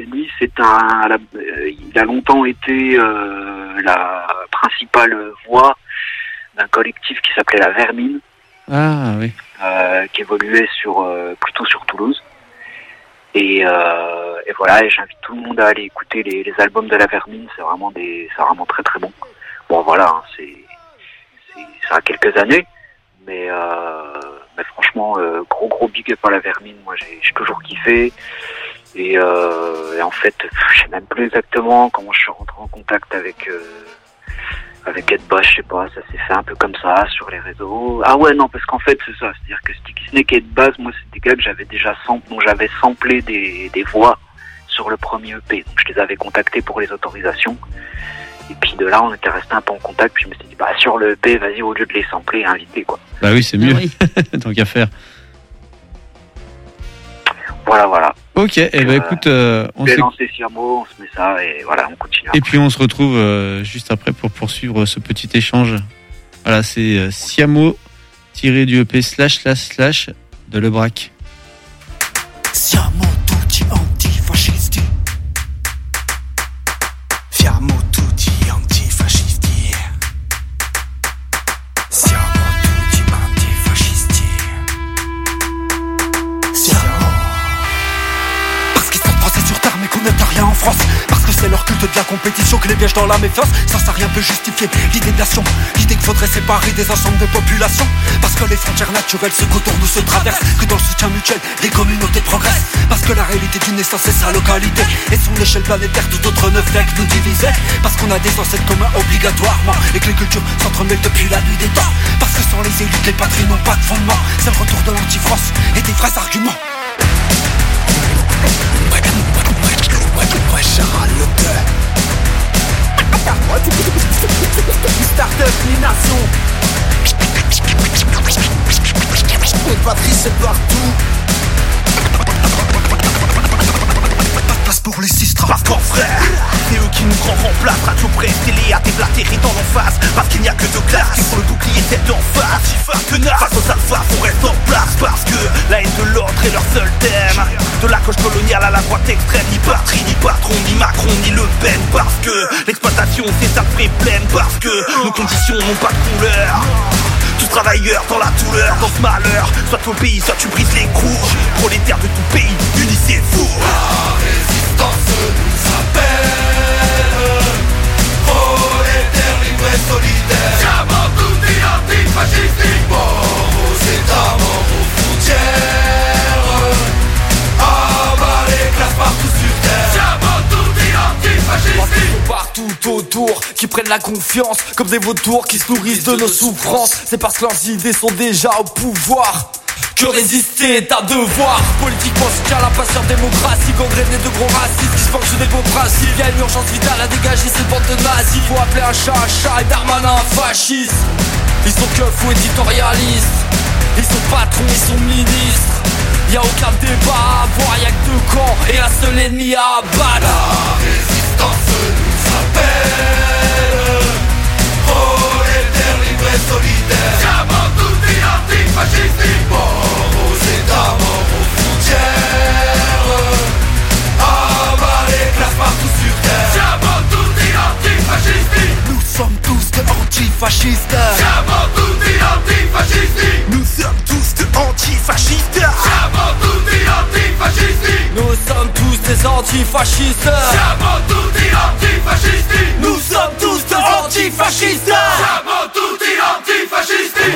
a longtemps été la principale voix d'un collectif qui s'appelait La Vermine. Ah oui. Qui évoluait plutôt sur Toulouse. Et voilà, et j'invite tout le monde à aller écouter les albums de La Vermine. C'est vraiment très très bon. Bon voilà, hein, ça a quelques années, mais franchement, gros big up à La Vermine. Moi, j'ai toujours kiffé. Et en fait, je sais même plus exactement comment je suis rentré en contact avec Ed Baz, je sais pas, ça s'est fait un peu comme ça sur les réseaux. Ah ouais, non, parce qu'en fait, c'est ça, c'est-à-dire que Sticky Snake et Ed Baz, moi, c'est des gars que j'avais samplé des voix sur le premier EP. Donc, je les avais contactés pour les autorisations. Et puis de là, on était resté un peu en contact. Puis je me suis dit, sur le EP, vas-y, au lieu de les sampler, inviter, quoi. Bah oui, c'est mieux. Ah oui. Tant qu'à faire. Voilà. Ok, écoute, on s'est lancé Siamo, on se met ça et voilà, on continue. Et puis on se retrouve juste après pour poursuivre ce petit échange. Voilà, c'est Siamo tiré du EP / de Lebrac. Siamo tutti antifascisti. Siamo tutti antifascisti. Siamo tutti antifascisti. Siamo. Parce qu'ils sont français sur terre mais qu'on n'aime rien en France. Parce que c'est leur culte de la compétition que les piège dans la méfiance. Ça rien peut justifier l'idée de nation. L'idée qu'il faudrait séparer des ensembles de populations. Parce que les frontières naturelles se contournent ou se traversent. Que dans le soutien mutuel, les communautés progressent. Parce que la réalité d'une naissance c'est sa localité. Et son échelle planétaire, tout autre ne fait que nous diviser. Parce qu'on a des ancêtres communs obligatoirement. Et que les cultures s'entremêlent depuis la nuit des temps. Parce que sans les élites, les patries n'ont pas de fondement. C'est le retour de l'anti-France et des vrais arguments. Ouais, Charles Le Deux. Start-up, ni nation. Les patries c'est partout. Pas de place pour les sistras. Parce qu'en frère, c'est eux qui nous remplacent. Radio presse, télé, à déblatérer dans l'emphase. Parce qu'il n'y a que deux classes qui font le bouclier tête en face. Face aux alphas, on reste en place. Parce que la haine de l'autre est leur seul thème. De la gauche coloniale à la droite extrême. Ni patrie, ni patron, ni Macron, ni Le Pen. Parce que l'exploitation c'est sa vraie plaine. Parce que nos conditions n'ont pas de couleur. Tous travailleurs dans la douleur, dans ce malheur. Soit au pays, soit tu brises les cours. Prolétaires de tout pays, unissez-vous. La résistance nous appelle. Prolétaires libres et solidaires. Siamo tutti antifascisti. Mort aux États, mort aux frontières. Abat les classes partout sur terre. Siamo tutti antifascisti. Partout autour, qui prennent la confiance comme des vautours qui se nourrissent de nos souffrances. C'est parce que leurs idées sont déjà au pouvoir que résister est un devoir. Politiquement soutient la passion démocratie, gangrénée de gros racistes qui se penchent sur des beaux principes. Il y a une urgence vitale à dégager ces bandes de nazis. Faut appeler un chat et Darmanin un fasciste. Ils sont keufs ou éditorialistes. Ils sont patrons, ils sont ministres. Y'a aucun débat à voir, y'a que deux camps et un seul ennemi à abattre. La résistance nous appelle, prolétaires libres et solidaires. Siamo tutti antifascisti, mort aux États, mort aux frontières, abat les classes partout sur terre. Siamo tutti antifascisti, nous sommes tous de antifascistes. Siamo tutti antifascisti, nous sommes tous de antifascistes. Siamo tutti antifascisti, nous sommes tous des antifascistes. Siamo tutti antifascisti, nous sommes tous des antifascistes. Siamo tutti antifascisti.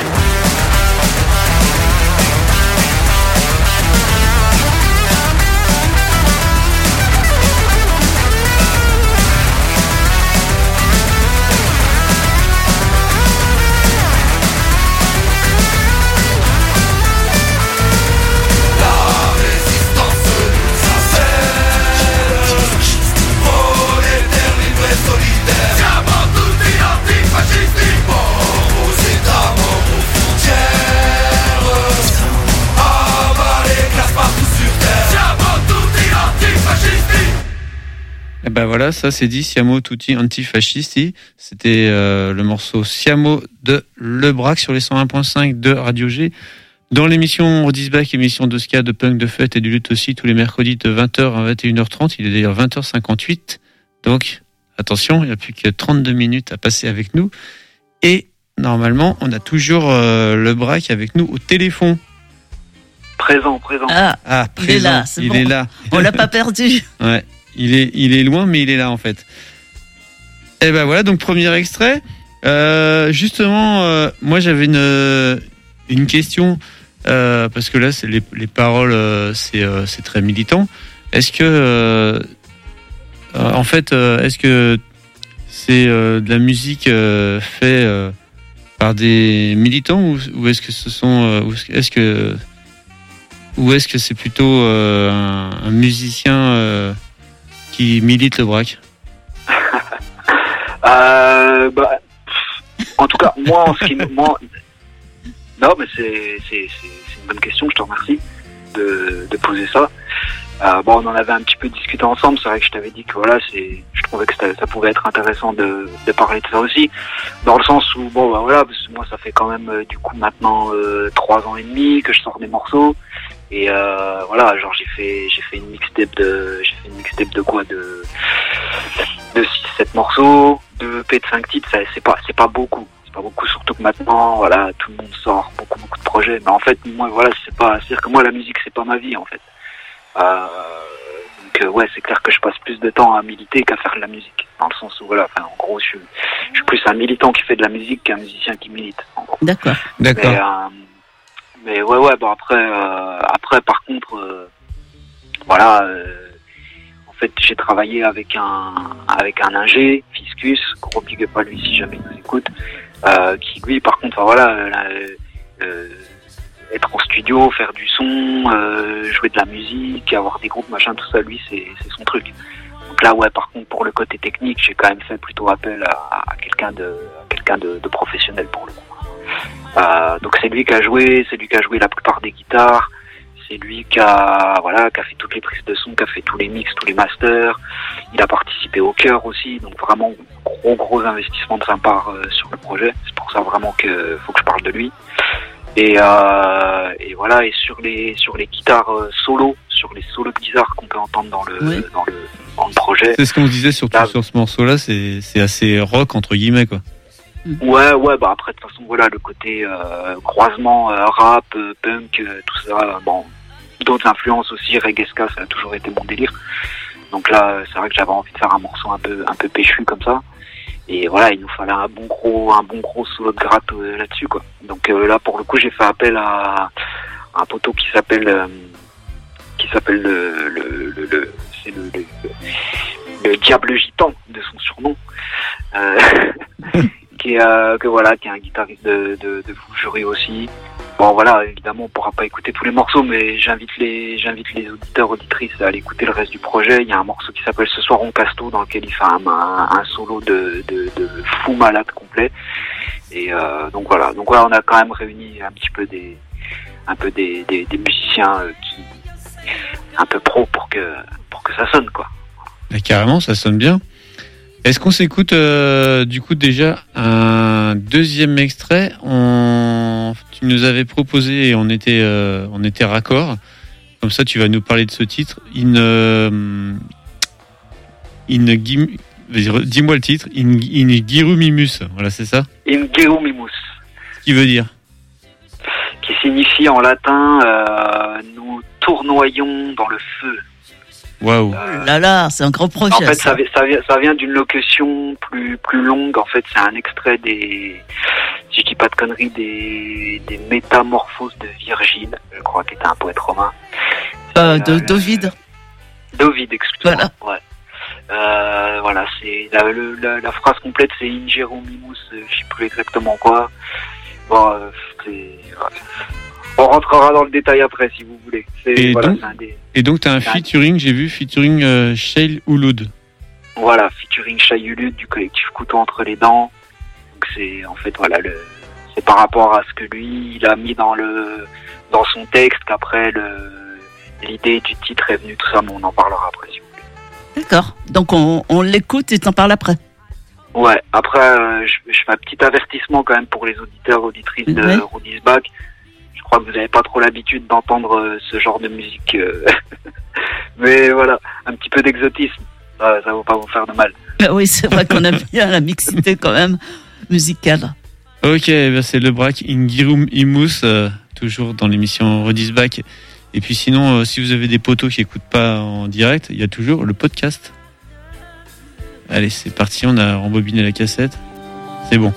Et ben voilà, ça c'est dit, Siamo tutti antifascisti. C'était le morceau Siamo de Lebrac sur les 101.5 de Radio G. Dans l'émission Rodisback, émission de ska, de punk, de fête et du lutte aussi, tous les mercredis de 20h à 21h30. Il est d'ailleurs 20h58. Donc, attention, il n'y a plus que 32 minutes à passer avec nous. Et normalement, on a toujours Lebrac avec nous au téléphone. Présent. Ah, présent. il est là, c'est bon. Il est là. On l'a pas perdu. Ouais. Il est loin, mais il est là, en fait. Et ben voilà, donc premier extrait. Justement, moi, j'avais une question, parce que là, c'est les paroles, c'est très militant. Est-ce que, en fait, est-ce que c'est de la musique faite par des militants ou est-ce que ce sont, ou est-ce que c'est plutôt un musicien qui milite le braque? En tout cas, moi, non, mais c'est une bonne question. Je te remercie de poser ça. On en avait un petit peu discuté ensemble. C'est vrai que je t'avais dit que voilà, je trouvais que ça pouvait être intéressant de parler de ça aussi, dans le sens où voilà, parce que moi, ça fait quand même du coup maintenant 3 ans et demi que je sors des morceaux. Et voilà, genre j'ai fait une mixtape de quoi, de 6-7 morceaux, de EP de 5 titres, c'est pas beaucoup. C'est pas beaucoup, surtout que maintenant, voilà, tout le monde sort beaucoup de projets. Mais en fait, moi, voilà, c'est-à-dire que moi, la musique, c'est pas ma vie, en fait. Donc ouais, c'est clair que je passe plus de temps à militer qu'à faire de la musique. Dans le sens où, voilà, enfin, en gros, je suis plus un militant qui fait de la musique qu'un musicien qui milite, en gros. D'accord. Mais ouais, bon après par contre, voilà, en fait j'ai travaillé avec un ingé, Fiscus, gros big up à lui si jamais il nous écoute, qui lui par contre, voilà, être en studio, faire du son, jouer de la musique, avoir des groupes, machin, tout ça, lui c'est son truc. Donc là ouais, par contre pour le côté technique, j'ai quand même fait plutôt appel à quelqu'un de professionnel pour le coup. Donc c'est lui qui a joué la plupart des guitares, c'est lui qui a fait toutes les prises de son, qui a fait tous les mix, tous les masters. Il a participé au chœur aussi, donc vraiment gros investissement de sa part sur le projet. C'est pour ça vraiment que faut que je parle de lui. Et voilà, et sur les guitares solo, sur les solos de guitare qu'on peut entendre dans le projet. C'est ce qu'on disait surtout là, sur ce morceau-là, c'est assez rock entre guillemets quoi. Ouais, après de toute façon voilà, le côté croisement rap, punk, tout ça, d'autres influences aussi, reggae ska, ça a toujours été mon délire. Donc là, c'est vrai que j'avais envie de faire un morceau un peu péchu comme ça. Et voilà, il nous fallait un bon gros solo de gratte là-dessus quoi. Donc là pour le coup, j'ai fait appel à un poteau qui s'appelle le Diable Gitan de son surnom. qui est un guitariste de Fougerie aussi. Bon voilà, évidemment on pourra pas écouter tous les morceaux, mais j'invite les auditeurs, auditrices à aller écouter le reste du projet. Il y a un morceau qui s'appelle Ce soir on casse tout, dans lequel il fait un solo de fou malade complet. Et donc voilà, on a quand même réuni un petit peu un peu des musiciens qui un peu pro pour que ça sonne, quoi. Bah, carrément, ça sonne bien. Est-ce qu'on s'écoute du coup déjà un deuxième extrait? Tu nous avais proposé et on était raccord. Comme ça, tu vas nous parler de ce titre. Dis-moi le titre. In Girumimus. Voilà, c'est ça? In Girumimus. Qui veut dire? Qui signifie en latin nous tournoyons dans le feu. Waouh. Là, c'est un grand projet. En fait, ça vient d'une locution plus longue. En fait, c'est un extrait si je dis pas de conneries, des Métamorphoses de Virgile, je crois, qui était un poète romain. D'Ovide. D'Ovide, excuse-moi. Voilà. Ouais. Voilà, c'est la phrase complète, c'est In Girumimus, je sais plus exactement quoi. Bon, on rentrera dans le détail après si vous voulez. Et donc, tu as un featuring, j'ai vu, Shail Ouloud. Voilà, featuring Shail Ouloud du collectif Couteau entre les dents. Donc c'est en fait c'est par rapport à ce que lui il a mis dans son texte qu'après l'idée du titre est venue, tout ça, mais on en parlera après si vous voulez. D'accord. Donc on l'écoute et t'en parles après. Ouais. Après, je fais un petit avertissement quand même pour les auditeurs auditrices de Rudy's Back. Je crois que vous n'avez pas trop l'habitude d'entendre ce genre de musique, mais voilà, un petit peu d'exotisme, ça ne va pas vous faire de mal. Oui, c'est vrai qu'on aime bien la mixité quand même musicale. Ok, c'est le Braque In Girumimus, toujours dans l'émission Rudy's Back. Et puis sinon, si vous avez des potos qui n'écoutent pas en direct, il y a toujours le podcast. Allez, c'est parti, on a rembobiné la cassette. C'est bon.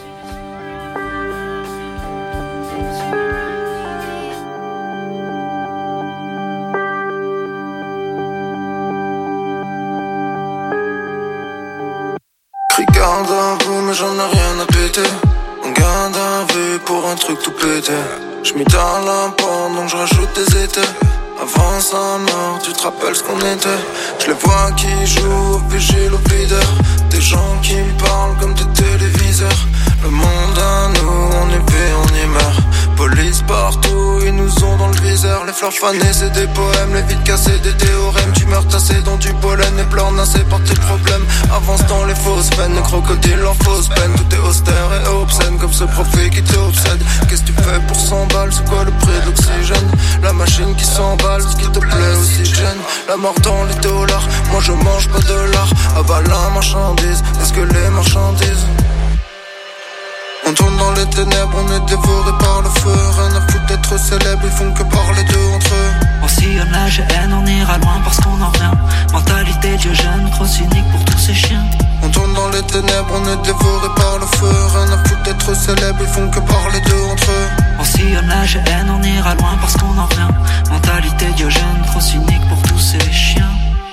Garde à vous, mais j'en ai rien à péter. On garde à vue pour un truc tout pété. J'm'y dans la porte, donc j'rajoute des étés. Avant sa mort, tu te rappelles ce qu'on était. Je les vois qui jouent au vigile, au videur. Des gens qui me parlent comme des téléviseurs. Le monde à nous, on y vit, on y meurt. Police partout, ils nous ont dans le viseur. Les fleurs fanées, c'est des poèmes. Les vides cassés, des théorèmes. Tu meurs tassé dans du pollen. Et pleurs nassés par tes problèmes. Avance dans les fausses peines. Les crocodiles en fausses peines. Tout est austère et obscène. Comme ce profil qui t'obsède. Qu'est-ce que tu fais pour 100 balles? C'est quoi le prix de l'oxygène? La machine qui s'emballe, ce qui te plaît aussi gêne. La mort dans les dollars. Moi je mange pas de l'art. Avale la marchandise. Est-ce que les marchandises? On tourne dans les ténèbres, on est dévoré par le feu. Rien à foutre d'être célèbre, ils font que parler d'eux entre eux. On sillonne la GN, on ira loin parce qu'on en revient. Mentalité Diogène, trop cynique pour tous ces chiens. On tourne dans les ténèbres, on est dévoré par le feu. Rien à foutre d'être célèbre, ils font que parler d'eux entre eux. On sillonne la GN, on ira loin parce qu'on en revient. Mentalité Diogène, trop cynique pour tous ces chiens.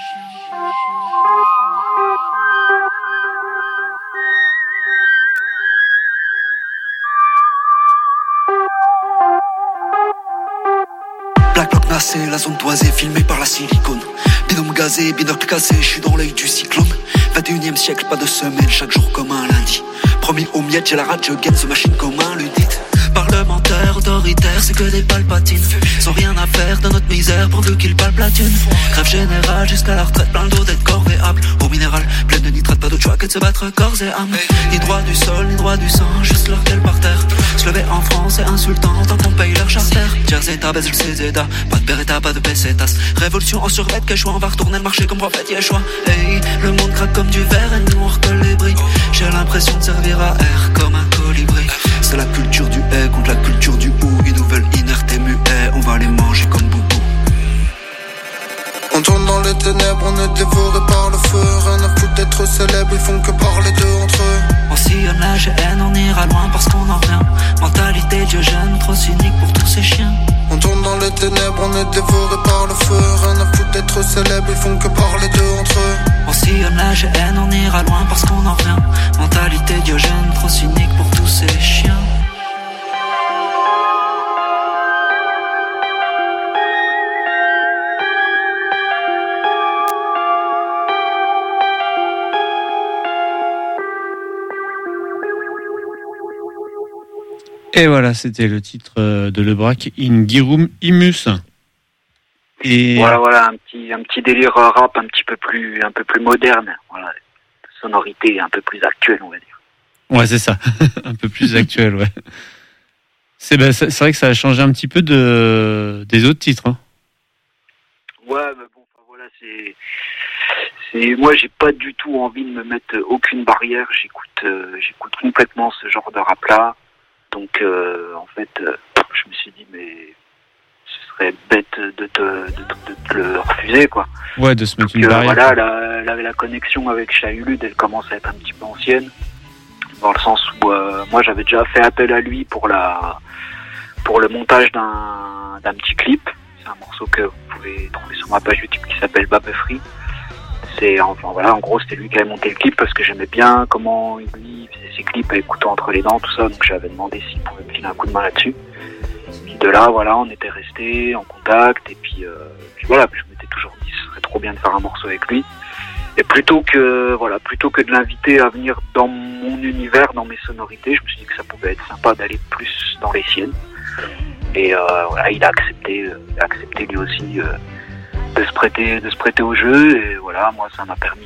Black Lock nassé, la zone toisée filmée par la silicone. Binôme gazé, binocle cassé, je suis dans l'œil du cyclone. 21e siècle, pas de semaine, chaque jour comme un lundi. Promis aux miettes, j'ai la rage, je gagne ce machine comme un ludite. Parlementaire, autoritaire, c'est que des palpatines. Sans rien à faire de notre misère pourvu qu'ils parlent platine. Grève générale jusqu'à la retraite, plein d'eau d'être corvéable. Eau minérale, pleine de nitrate, pas d'autre choix que de se battre corps et âme. Ni droit du sol, ni droit du sang, juste leur gueule par terre. Se lever en France est insultant tant qu'on paye leur charter. Jersey, Tabez, le CZA, pas de Beretta, pas de pesetas. Révolution en survêt, Quechua, on va retourner le marché comme prophète Yeshua. Hey, le monde craque comme du verre et nous on recolle les bris. J'ai l'impression de servir à air comme un colibri. C'est la culture du haie contre la culture du ou. Ils nous veulent inertes et muets, on va les manger comme boubou. On tourne dans les ténèbres, on est dévoré par le feu. Rien à foutre d'être célèbre, ils font que parler d'eux entre eux. On sillonne la GN, on ira loin parce qu'on en revient. Mentalité Diogène, trop cynique pour tous ces chiens. On tourne dans les ténèbres, on est dévoré par le feu. Rien à foutre d'être célèbre, ils font que parler d'eux entre eux. On sillonne la GN, on ira loin parce qu'on en revient. Mentalité Diogène, trop cynique pour tous ces chiens. Et voilà, c'était le titre de Lebrak, Ingirum Imus. Et Voilà, un petit délire rap un peu plus moderne. Voilà, sonorité un peu plus actuelle, on va dire. Ouais, c'est ça. Un peu plus actuel, ouais. C'est vrai que ça a changé un petit peu des autres titres. Hein. Ouais, mais bon, voilà, moi, j'ai pas du tout envie de me mettre aucune barrière. J'écoute complètement ce genre de rap-là. Donc, en fait, je me suis dit, mais ce serait bête de te le refuser, quoi. Ouais, de se mettre une barrière. Voilà, la connexion avec Shahulud, elle commence à être un petit peu ancienne. Dans le sens où, moi, j'avais déjà fait appel à lui pour le montage d'un petit clip. C'est un morceau que vous pouvez trouver sur ma page YouTube qui s'appelle Babefree. En gros, c'était lui qui avait monté le clip parce que j'aimais bien comment lui faisait ses clips avec couteau entre les dents, tout ça. Donc j'avais demandé s'il pouvait me filer un coup de main là-dessus. Puis de là, voilà, on était restés en contact. Et puis voilà, je m'étais toujours dit ce serait trop bien de faire un morceau avec lui. Et plutôt que de l'inviter à venir dans mon univers, dans mes sonorités, je me suis dit que ça pouvait être sympa d'aller plus dans les siennes. Et voilà, il a accepté lui aussi de se prêter au jeu. Et voilà, moi ça m'a permis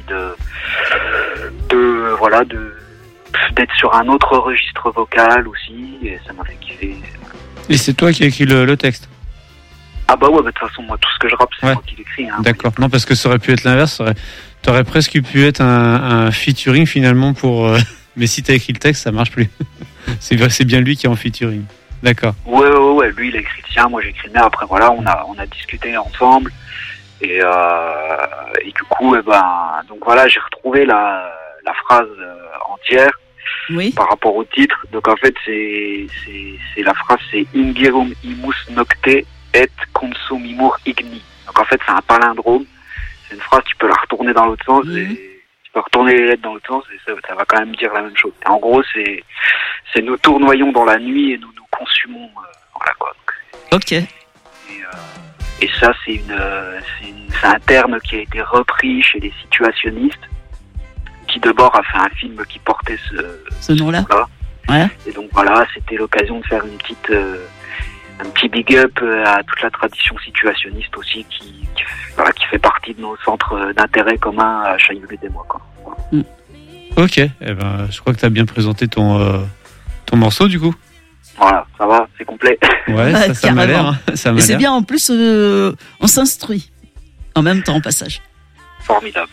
d'être sur un autre registre vocal aussi, et ça m'a fait kiffer. Et c'est toi qui as écrit le texte? Ah bah ouais, de toute façon, moi tout ce que je rappe, c'est moi qui l'écris. Hein. D'accord. Non, parce que ça aurait pu être l'inverse. T'aurais presque pu être un featuring finalement pour. Mais si t'as écrit le texte, ça marche plus. C'est bien lui qui est en featuring. D'accord. Ouais. Lui, il a écrit le sien, moi j'ai écrit le mien. Après, voilà, on a discuté ensemble. Et du coup, donc voilà, j'ai retrouvé la phrase entière par rapport au titre. Donc en fait, c'est la phrase, c'est Ingirum imus nocte et consumimur igni. Donc en fait, c'est un palindrome. C'est une phrase, tu peux la retourner dans l'autre sens et tu peux retourner les lettres dans l'autre sens et ça va quand même dire la même chose. Et en gros, c'est nous tournoyons dans la nuit et nous consumons. Voilà quoi. Ok. Et ça, c'est un terme qui a été repris chez les situationnistes, qui d'abord a fait un film qui portait ce nom-là. Ouais. Et donc voilà, c'était l'occasion de faire un petit big up à toute la tradition situationniste aussi, qui fait partie de nos centres d'intérêt communs à Shahulud et moi, quoi. Voilà. Ok, je crois que tu as bien présenté ton morceau du coup. Voilà, ça va, c'est complet. Ouais, ça m'a l'air. Hein, et c'est bien, en plus, on s'instruit en même temps, en passage. Formidable.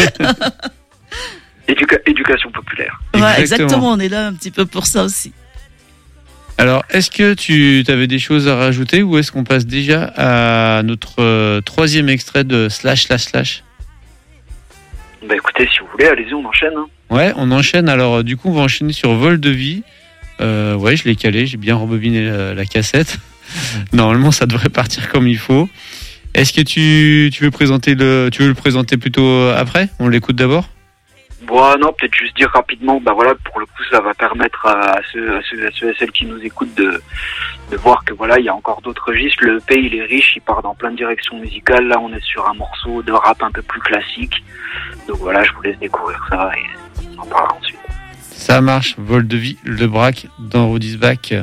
Éducation populaire. Ouais, exactement, on est là un petit peu pour ça aussi. Alors, est-ce que tu avais des choses à rajouter ou est-ce qu'on passe déjà à notre troisième extrait de Slash Slash Slash? Bah écoutez, si vous voulez, allez-y, on enchaîne. Hein. Ouais, on enchaîne. Alors, du coup, on va enchaîner sur Vol de vie. Ouais, je l'ai calé, j'ai bien rembobiné la cassette. Normalement, ça devrait partir comme il faut. Est-ce que tu veux le présenter plutôt après? On l'écoute d'abord? Bon, non, peut-être juste dire rapidement, voilà, pour le coup, ça va permettre à ceux et celles qui nous écoutent de voir que voilà, il y a encore d'autres registres. Le EP, il est riche, il part dans plein de directions musicales. Là, on est sur un morceau de rap un peu plus classique. Donc voilà, je vous laisse découvrir ça et on en parlera ensuite. Ça marche, Vol de vie, Lebrak dans Rudisbach.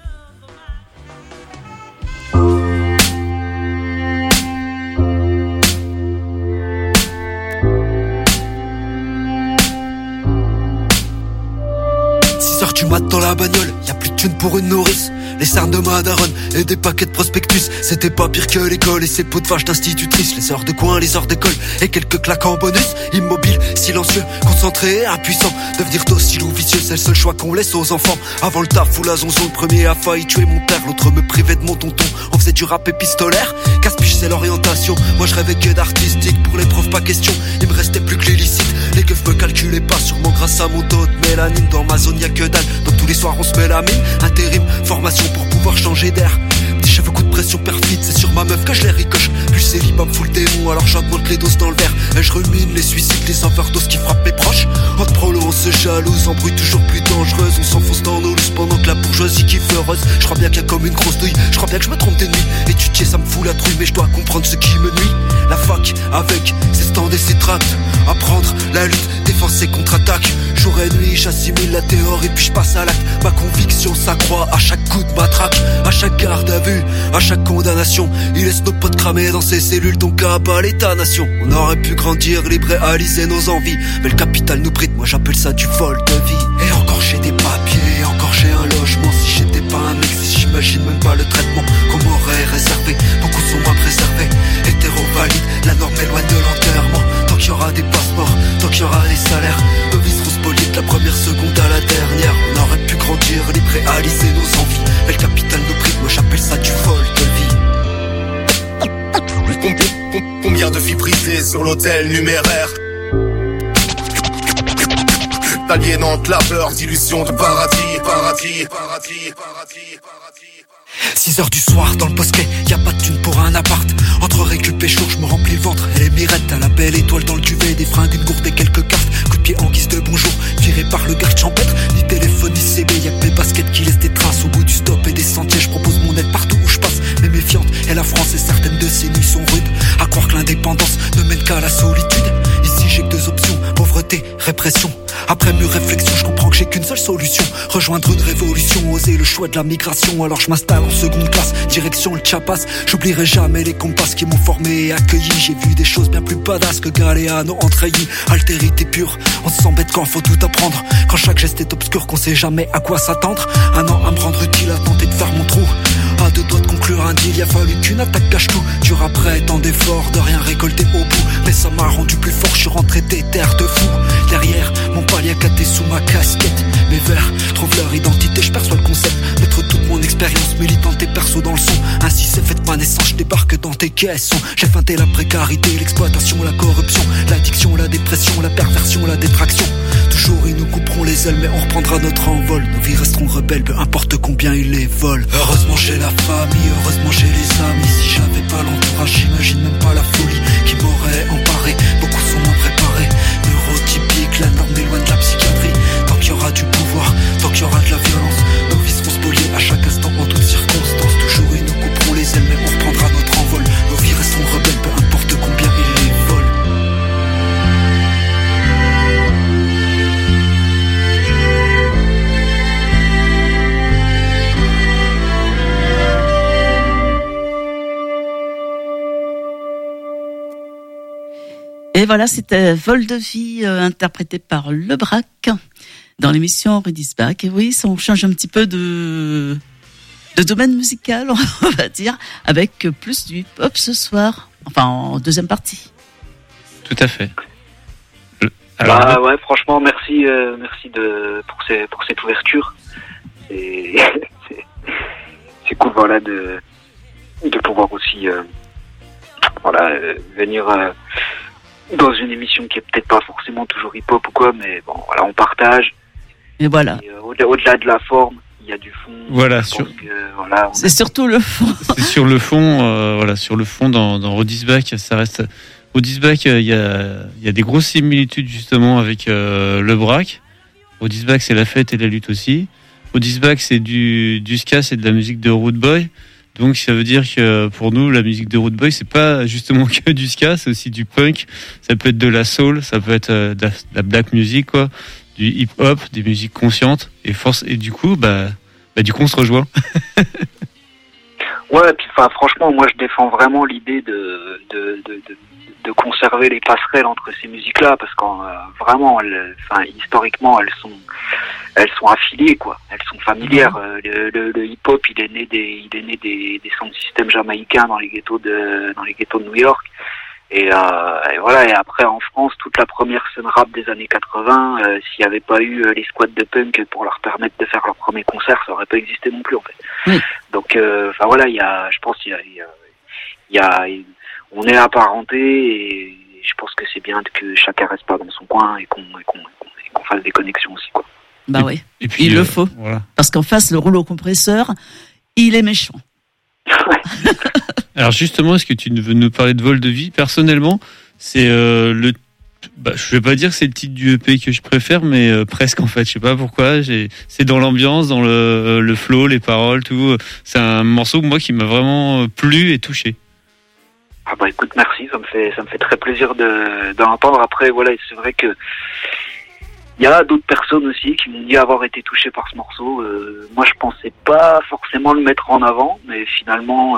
Du mat dans la bagnole, y'a plus de thunes pour une nourrice. Les cernes de Madaron et des paquets de prospectus. C'était pas pire que l'école et ses pots de vache d'institutrice. Les heures de coin, les heures d'école et quelques claques en bonus. Immobile, silencieux, concentré, impuissant. Devenir docile ou vicieux, c'est le seul choix qu'on laisse aux enfants. Avant le taf ou la zonzon, le premier a failli tuer mon père. L'autre me privait de mon tonton, on faisait du rap épistolaire. Casse-piche, c'est l'orientation. Moi je rêvais que d'artistique, pour les profs pas question. Il me restait plus que l'illicite. Les keufs me calculaient pas, sûrement grâce à mon taux de mélanine. Dans ma zone y'a que dalle, donc tous les soirs on se met la mine. Intérim, formation pour pouvoir changer d'air. Petit cheveux coup de pression perfide, c'est sur ma meuf que je les ricoche. Puis c'est l'hip-hop full démon, alors j'augmente les doses dans le verre. Et je rumine les suicides, les overdoses qui frappent mes proches. Entre prolo on se jalouse, embrouille toujours plus dangereuse. On s'enfonce dans nos looses pendant que la bourgeoisie kiffe heureuse. Je crois bien qu'il y a comme une grosse douille, je crois bien que je me trompe d'ennemi. Étudier ça me fout la trouille, mais je dois comprendre ce qui me nuit. La fac avec ses stands et ses tracts. Apprendre la lutte, défense et contre-attaque. Jour et nuit j'assimile la théorie puis je passe à l'acte. Ma conviction s'accroît à chaque coup de matraque, à chaque garde à vue, à chaque condamnation. Il laisse nos potes cramer dans ses cellules, donc à bas l'état-nation. On aurait pu grandir, libre et réaliser nos envies, mais le capital nous bride, moi j'appelle ça du vol de vie. Et encore j'ai des papiers, encore j'ai un logement. Si j'étais pas un mec, si j'imagine même pas le traitement qu'on m'aurait réservé. Beaucoup sont moins préservés, hétéro-valide, la norme est loin de l'enterrement. Tant qu'il y aura des passeports, tant qu'il y aura des salaires, nos vies seront spoliées de la première seconde à la dernière. On aurait pu grandir, libre et réaliser nos envies, mais le capital nous bride, moi j'appelle ça du vol de vie. Combien de filles privées sur l'hôtel numéraire, d'aliénantes labeurs, d'illusions de paradis. 6h du soir dans le bosquet, y'a pas de thune pour un appart. Entre récup et chaud, je me remplis le ventre et les mirettes à la belle étoile dans le duvet. Des fringues, une gourde et quelques cartes. Coup de pied en guise de bonjour, viré par le garde champêtre. Ni téléphone ni CB, y'a que mes baskets qui laissent des traces au bout du stop et des sentiers. Je propose mon aide partout où je passe, mais méfiante. Et la France et certaines de ses nuits sont rudes. À croire que l'indépendance ne mène qu'à la solitude. Ici j'ai que deux options, pauvreté, répression. Après mûre réflexion, je comprends que j'ai qu'une seule solution, rejoindre une révolution, oser le choix de la migration. Alors je m'installe en seconde classe, direction le Chiapas. J'oublierai jamais les compas qui m'ont formé et accueilli. J'ai vu des choses bien plus badass que Galéano en treillis. Altérité pure, on s'embête quand faut tout apprendre. Quand chaque geste est obscur, qu'on sait jamais à quoi s'attendre. Un an à me rendre utile, à tenter de faire mon trou. À deux doigts de conclure un deal, y a fallu qu'une attaque cache tout. Dur après tant d'efforts, de rien récolter au bout. Mais ça m'a rendu plus fort, je suis rentré des terres de fou. Derrière, mon palier à caté sous ma casquette. Mes vers trouvent leur identité, je perçois le concept. Mettre toute mon expérience militante et perso dans le son. Ainsi c'est fait de ma naissance, je débarque dans tes caissons. J'ai feinté la précarité, l'exploitation, la corruption, l'addiction, la dépression, la perversion, la détraction. Toujours ils nous couperont les ailes, mais on reprendra notre envol. Nos vies resteront rebelles, peu importe combien ils les volent. Heureusement j'ai la famille, heureusement j'ai les amis. Si j'avais pas l'entourage, j'imagine même pas la folie qui m'aurait emparé. Beaucoup sont moins préparés, neurotypiques, la norme est loin de la psychiatrie. Tant qu'il y aura du pouvoir, tant qu'il y aura de la violence, nos vies seront spoliées à chaque instant, en toutes circonstances. Toujours ils nous couperont les ailes, mais on reprendra notre envol. Nos vies resteront rebelles, peu importe combien ils les volent. Et voilà, c'était Vol de vie interprété par Le Brac dans l'émission Rudisbach. Et oui, on change un petit peu de domaine musical, on va dire, avec plus du hip-hop ce soir, enfin en deuxième partie. Tout à fait. Alors, ouais, franchement, merci pour cette ouverture. C'est cool, voilà, de pouvoir aussi, venir dans une émission qui est peut-être pas forcément toujours hip-hop ou quoi, mais bon, voilà, on partage. Et voilà. Et, au-delà de la forme, il y a du fond. Voilà, c'est surtout le fond. C'est sur le fond, sur le fond dans Rudisbach, ça reste. Rudisbach, il y a des grosses similitudes justement avec Le Brac. Rudisbach, c'est la fête et la lutte aussi. Rudisbach, c'est du ska, c'est de la musique de Rude Boy. Donc ça veut dire que pour nous, la musique de Rude Boy, c'est pas justement que du ska, c'est aussi du punk. Ça peut être de la soul, ça peut être de la black music, quoi, du hip hop, des musiques conscientes. Et du coup, du coup, on se rejoint. Ouais, puis franchement, moi je défends vraiment l'idée de conserver les passerelles entre ces musiques-là, parce qu'en vraiment, historiquement, elles sont affiliées, quoi. Elles sont familières. Le hip-hop, il est né des sound systems jamaïcains dans les ghettos de New York. Et voilà. Et après, en France, toute la première scène rap des années 80, s'il n'y avait pas eu les squads de punk pour leur permettre de faire leur premier concert, ça aurait pas existé non plus, en fait. Oui. Donc, voilà, je pense on est apparentés, et je pense que c'est bien que chacun reste pas dans son coin et qu'on fasse des connexions aussi, quoi. Bah oui. Et puis il le faut. Voilà. Parce qu'en face, le rouleau compresseur, il est méchant. Alors justement, est-ce que tu veux nous parler de Vol de vie? Personnellement, c'est je vais pas dire que c'est le titre du EP que je préfère, mais presque en fait. Je sais pas pourquoi. C'est dans l'ambiance, dans le flow, les paroles, tout. C'est un morceau moi qui m'a vraiment plu et touché. Ah bah écoute, merci, ça me fait très plaisir d'en entendre. Après, voilà, c'est vrai que il y a d'autres personnes aussi qui m'ont dit avoir été touchées par ce morceau. Moi, je pensais pas forcément le mettre en avant, mais finalement,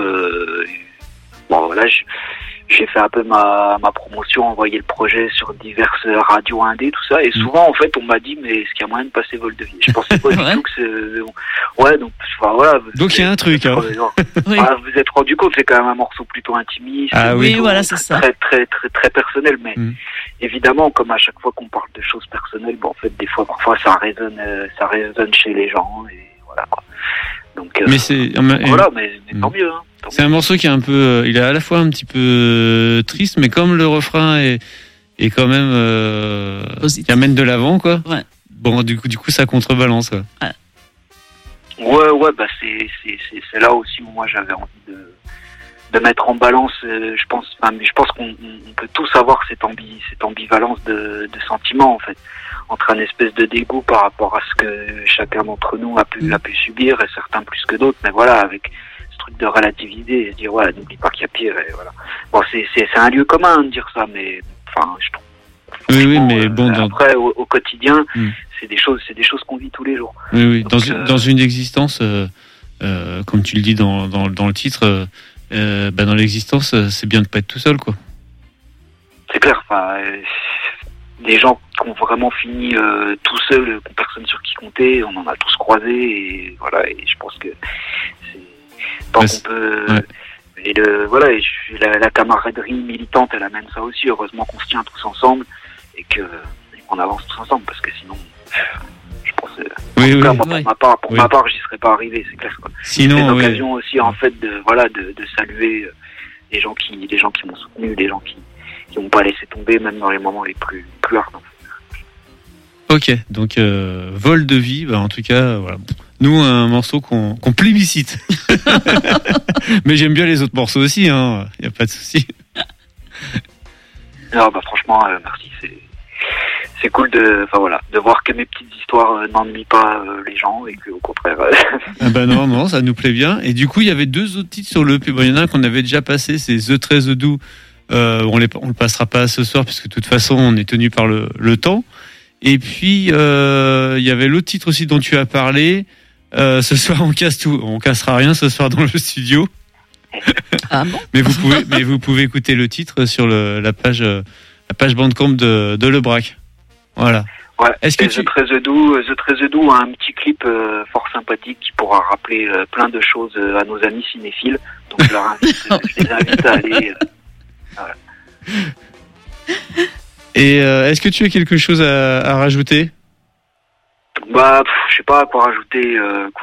bon voilà, j'ai fait un peu ma promotion, envoyé le projet sur diverses radios indé, tout ça, et souvent en fait on m'a dit mais est-ce qu'il y a moyen de passer Vol de vie? Je pensais pas du tout que c'est... Ouais, donc enfin, voilà. Donc il y a un truc. Oui. Vous êtes rendu compte, c'est quand même un morceau plutôt intimiste. Ah oui, voilà, c'est ça. Très personnel, mais évidemment, comme à chaque fois qu'on parle de choses personnelles, bon en fait des fois, parfois ça résonne chez les gens, et voilà quoi. Donc, mais c'est voilà, mais tant mieux. Hein. C'est un morceau qui est un peu, il est à la fois un petit peu triste, mais comme le refrain est quand même qui amène de l'avant, quoi. Ouais. Bon, du coup, ça contrebalance. Quoi. Ouais, bah c'est là aussi où moi j'avais envie de mettre en balance. Je pense qu'on peut tous avoir cette ambivalence de sentiments en fait, entre un espèce de dégoût par rapport à ce que chacun d'entre nous a pu subir, et certains plus que d'autres, mais voilà, avec de relativiser et se dire ouais, n'oublie pas qu'il y a pire, et voilà. Bon, c'est un lieu commun de dire ça, mais enfin je trouve. Oui, mais bon. Après au quotidien, c'est des choses qu'on vit tous les jours. Oui. Donc, dans une existence, comme tu le dis dans le titre, dans l'existence, c'est bien de pas être tout seul, quoi. C'est clair. Enfin, des gens qui ont vraiment fini tout seuls, qui ont personne sur qui compter, on en a tous croisé, et voilà. Et je pense que tant qu'on peut, et la camaraderie militante, elle amène ça aussi. Heureusement qu'on se tient tous ensemble et qu'on avance tous ensemble, parce que sinon, je pense, pour ma part, j'y serais pas arrivé, c'est clair. Quoi. Sinon, c'est l'occasion aussi en fait de saluer les gens qui m'ont soutenu, les gens qui n'ont pas laissé tomber, même dans les moments les plus ardents. Ok, donc Vol de vie, en tout cas, voilà. Nous, un morceau qu'on plébiscite. Mais j'aime bien les autres morceaux aussi, hein. Y a pas de souci. Non, franchement, merci. C'est cool de voir que mes petites histoires n'ennuient pas les gens, et qu'au contraire. Non, ça nous plaît bien. Et du coup, il y avait 2 autres titres sur le EP. Il y en a un qu'on avait déjà passé, c'est The 13 d'août. On le passera pas ce soir, puisque de toute façon, on est tenu par le temps. Et puis, il y avait l'autre titre aussi dont tu as parlé. Ce soir, on casse tout. On cassera rien ce soir dans le studio. Ah bon? mais vous pouvez écouter le titre sur la page Bandcamp de Lebrac. Voilà. Ouais. Est-ce que The 13 d'août a un petit clip fort sympathique qui pourra rappeler plein de choses à nos amis cinéphiles. Donc je les invite à aller. Voilà. Et est-ce que tu as quelque chose à rajouter? Je sais pas quoi rajouter.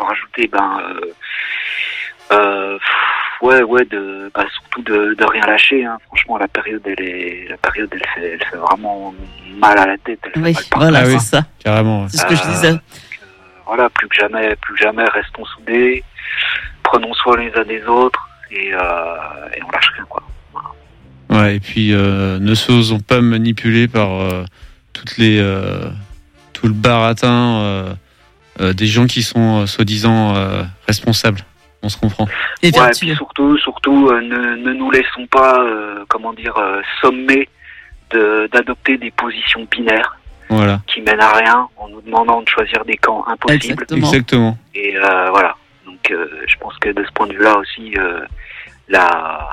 Surtout de rien lâcher. Hein. Franchement, la période elle fait vraiment mal à la tête. Oui, voilà, c'est ça. Carrément. C'est ce que je disais. Voilà, plus que jamais, restons soudés, prenons soin les uns des autres, et on lâche rien, quoi. Ouais, et puis ne se faisons pas manipuler par tout le baratin des gens qui sont soi-disant responsables. On se comprend. Et puis surtout, ne nous laissons pas, sommer d'adopter des positions binaires, voilà, qui mènent à rien, en nous demandant de choisir des camps impossibles. Exactement. Et voilà. Donc, je pense que de ce point de vue-là aussi, la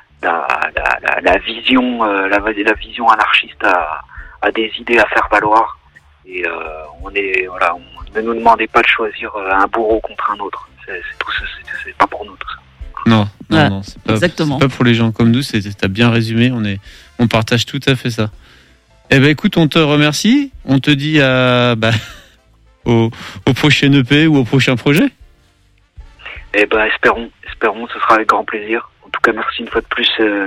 vision anarchiste a des idées à faire valoir, et ne nous demandez pas de choisir un bourreau contre un autre. C'est pas pour nous tout ça. Non, c'est pas pour les gens comme nous. T'as bien résumé. On partage tout à fait ça. Eh ben écoute, on te remercie. On te dit au prochain EP ou au prochain projet. Eh ben espérons, ce sera avec grand plaisir. En tout cas, merci une fois de plus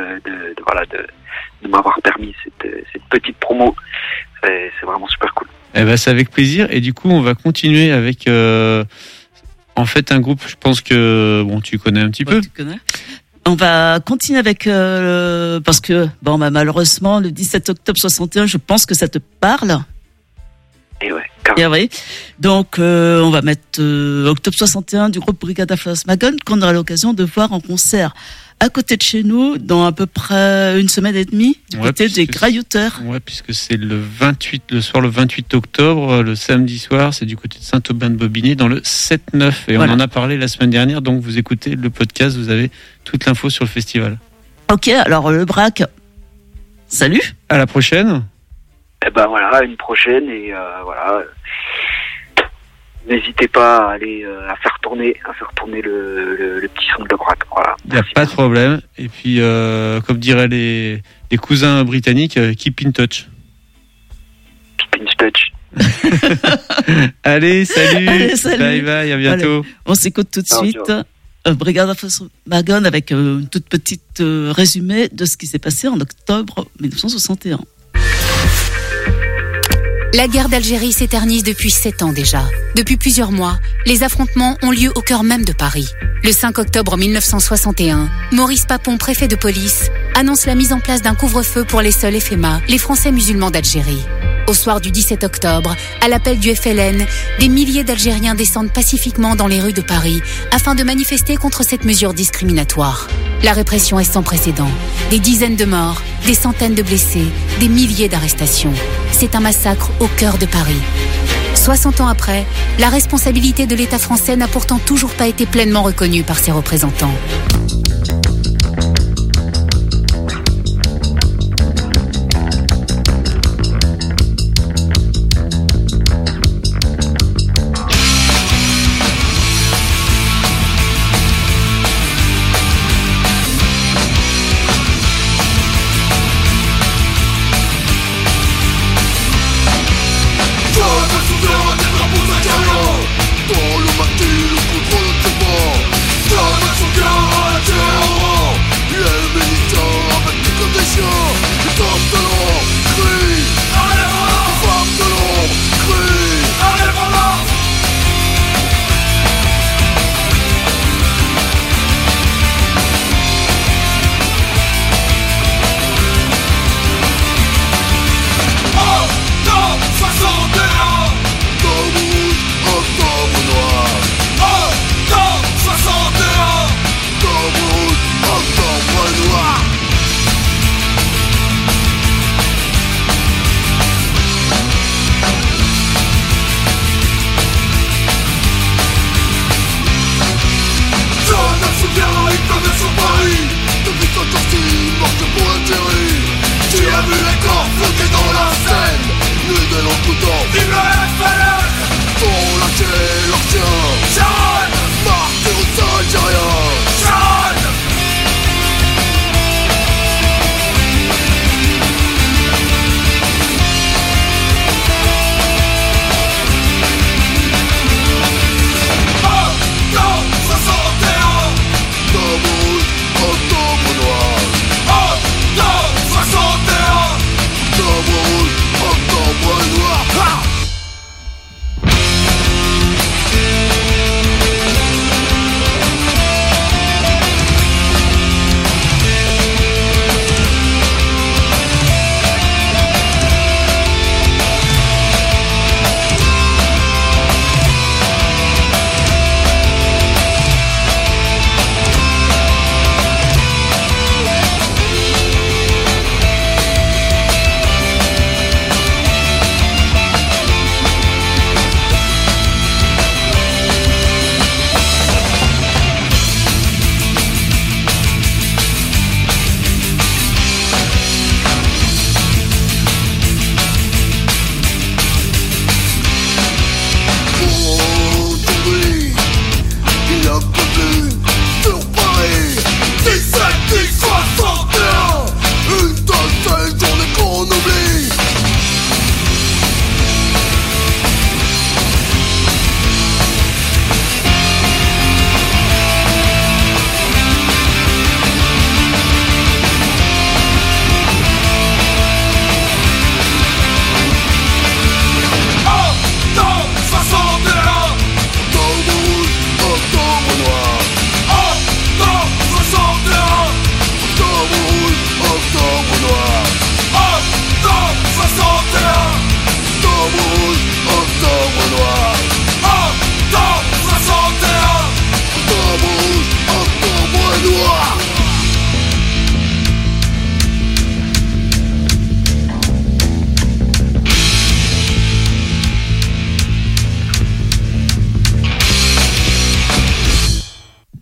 de m'avoir permis cette petite promo. C'est vraiment super cool. Eh ben c'est avec plaisir. Et du coup, on va continuer avec En fait, un groupe, je pense que tu connais un petit peu. Tu connais. On va continuer avec parce que malheureusement le 17 octobre 61, je pense que ça te parle. Et ouais. Et oui. Donc on va mettre octobre 61 du groupe Brigada Phantasmagoria qu'on aura l'occasion de voir en concert à côté de chez nous dans à peu près une semaine et demie du côté des Graillouteurs. Ouais, puisque c'est le 28 octobre, le samedi soir, c'est du côté de Saint-Aubin-de-Bobigny dans le 7-9 et on en a parlé la semaine dernière, donc vous écoutez le podcast, vous avez toute l'info sur le festival. Ok, alors le Brac, salut. À la prochaine. Et à une prochaine et voilà. N'hésitez pas à aller à faire tourner le petit son de Le Brac. Voilà. Il n'y a pas de problème. Et puis, comme diraient les cousins britanniques, keep in touch. Keep in touch. Allez, salut. Bye bye, à bientôt. Allez, on s'écoute tout de suite. Brigada Phantasmagoria avec une toute petite résumé de ce qui s'est passé en octobre 1961. La guerre d'Algérie s'éternise depuis 7 ans déjà. Depuis plusieurs mois, les affrontements ont lieu au cœur même de Paris. Le 5 octobre 1961, Maurice Papon, préfet de police, annonce la mise en place d'un couvre-feu pour les seuls FMA, les Français musulmans d'Algérie. Au soir du 17 octobre, à l'appel du FLN, des milliers d'Algériens descendent pacifiquement dans les rues de Paris afin de manifester contre cette mesure discriminatoire. La répression est sans précédent. Des dizaines de morts, des centaines de blessés, des milliers d'arrestations. C'est un massacre au cœur de Paris. 60 ans après, la responsabilité de l'État français n'a pourtant toujours pas été pleinement reconnue par ses représentants.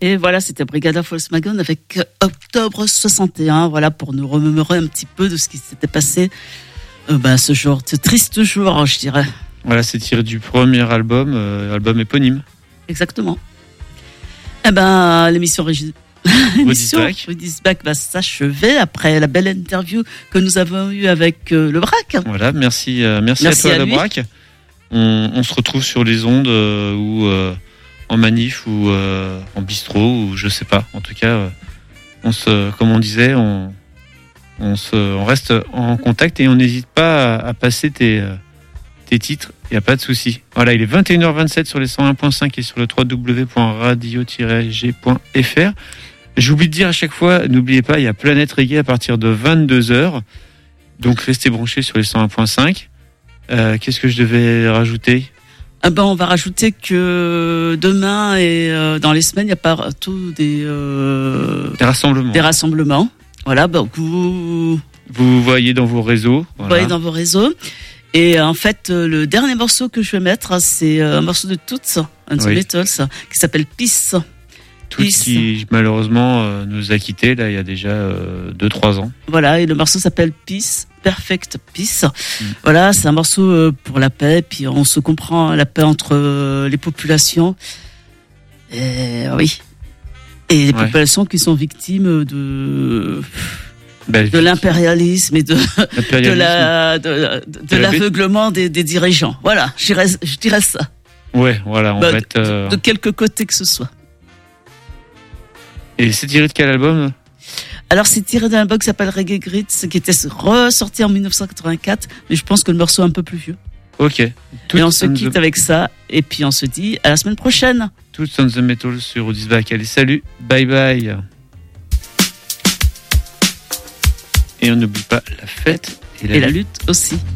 Et voilà, c'était Brigada Volkswagen avec Octobre 61, voilà, pour nous remémorer un petit peu de ce qui s'était passé ce jour, ce triste jour, je dirais. Voilà, c'est tiré du premier album éponyme. Exactement. L'émission Back va s'achever après la belle interview que nous avons eue avec le Braque. Voilà, merci à toi, le Braque. On se retrouve sur les ondes ou en manif ou en bistrot ou je sais pas. En tout cas, comme on disait, on reste en contact et on n'hésite pas à passer tes titres. Il n'y a pas de souci. Voilà, il est 21h27 sur les 101.5 et sur le www.radio-g.fr. J'oublie de dire à chaque fois, n'oubliez pas, il y a Planète Reggae à partir de 22h. Donc restez branchés sur les 101.5. Qu'est-ce que je devais rajouter ? On va rajouter que demain et dans les semaines, il y a partout des rassemblements. Voilà, vous voyez dans vos réseaux. Vous voyez dans vos réseaux. Et en fait, le dernier morceau que je vais mettre, c'est un morceau de Toots and the Littles qui s'appelle Peace. Toots qui malheureusement nous a quittés là il y a déjà 2-3 ans. Voilà, et le morceau s'appelle Peace, Perfect Peace. Voilà, c'est un morceau pour la paix, puis on se comprend, la paix entre les populations. Et oui. Et les populations qui sont victimes de l'impérialisme et de l'aveuglement des dirigeants. Voilà, je dirais ça. Ouais, voilà, de quelque côté que ce soit. Et c'est tiré de quel album ? Alors, c'est tiré d'un album qui s'appelle Reggae Grits, qui était ressorti en 1984, mais je pense que le morceau est un peu plus vieux. Ok. Et on se quitte avec ça, et puis on se dit à la semaine prochaine. Toots and the Metal sur Oldisback. Allez, salut, bye bye. Et on n'oublie pas la fête et la lutte aussi.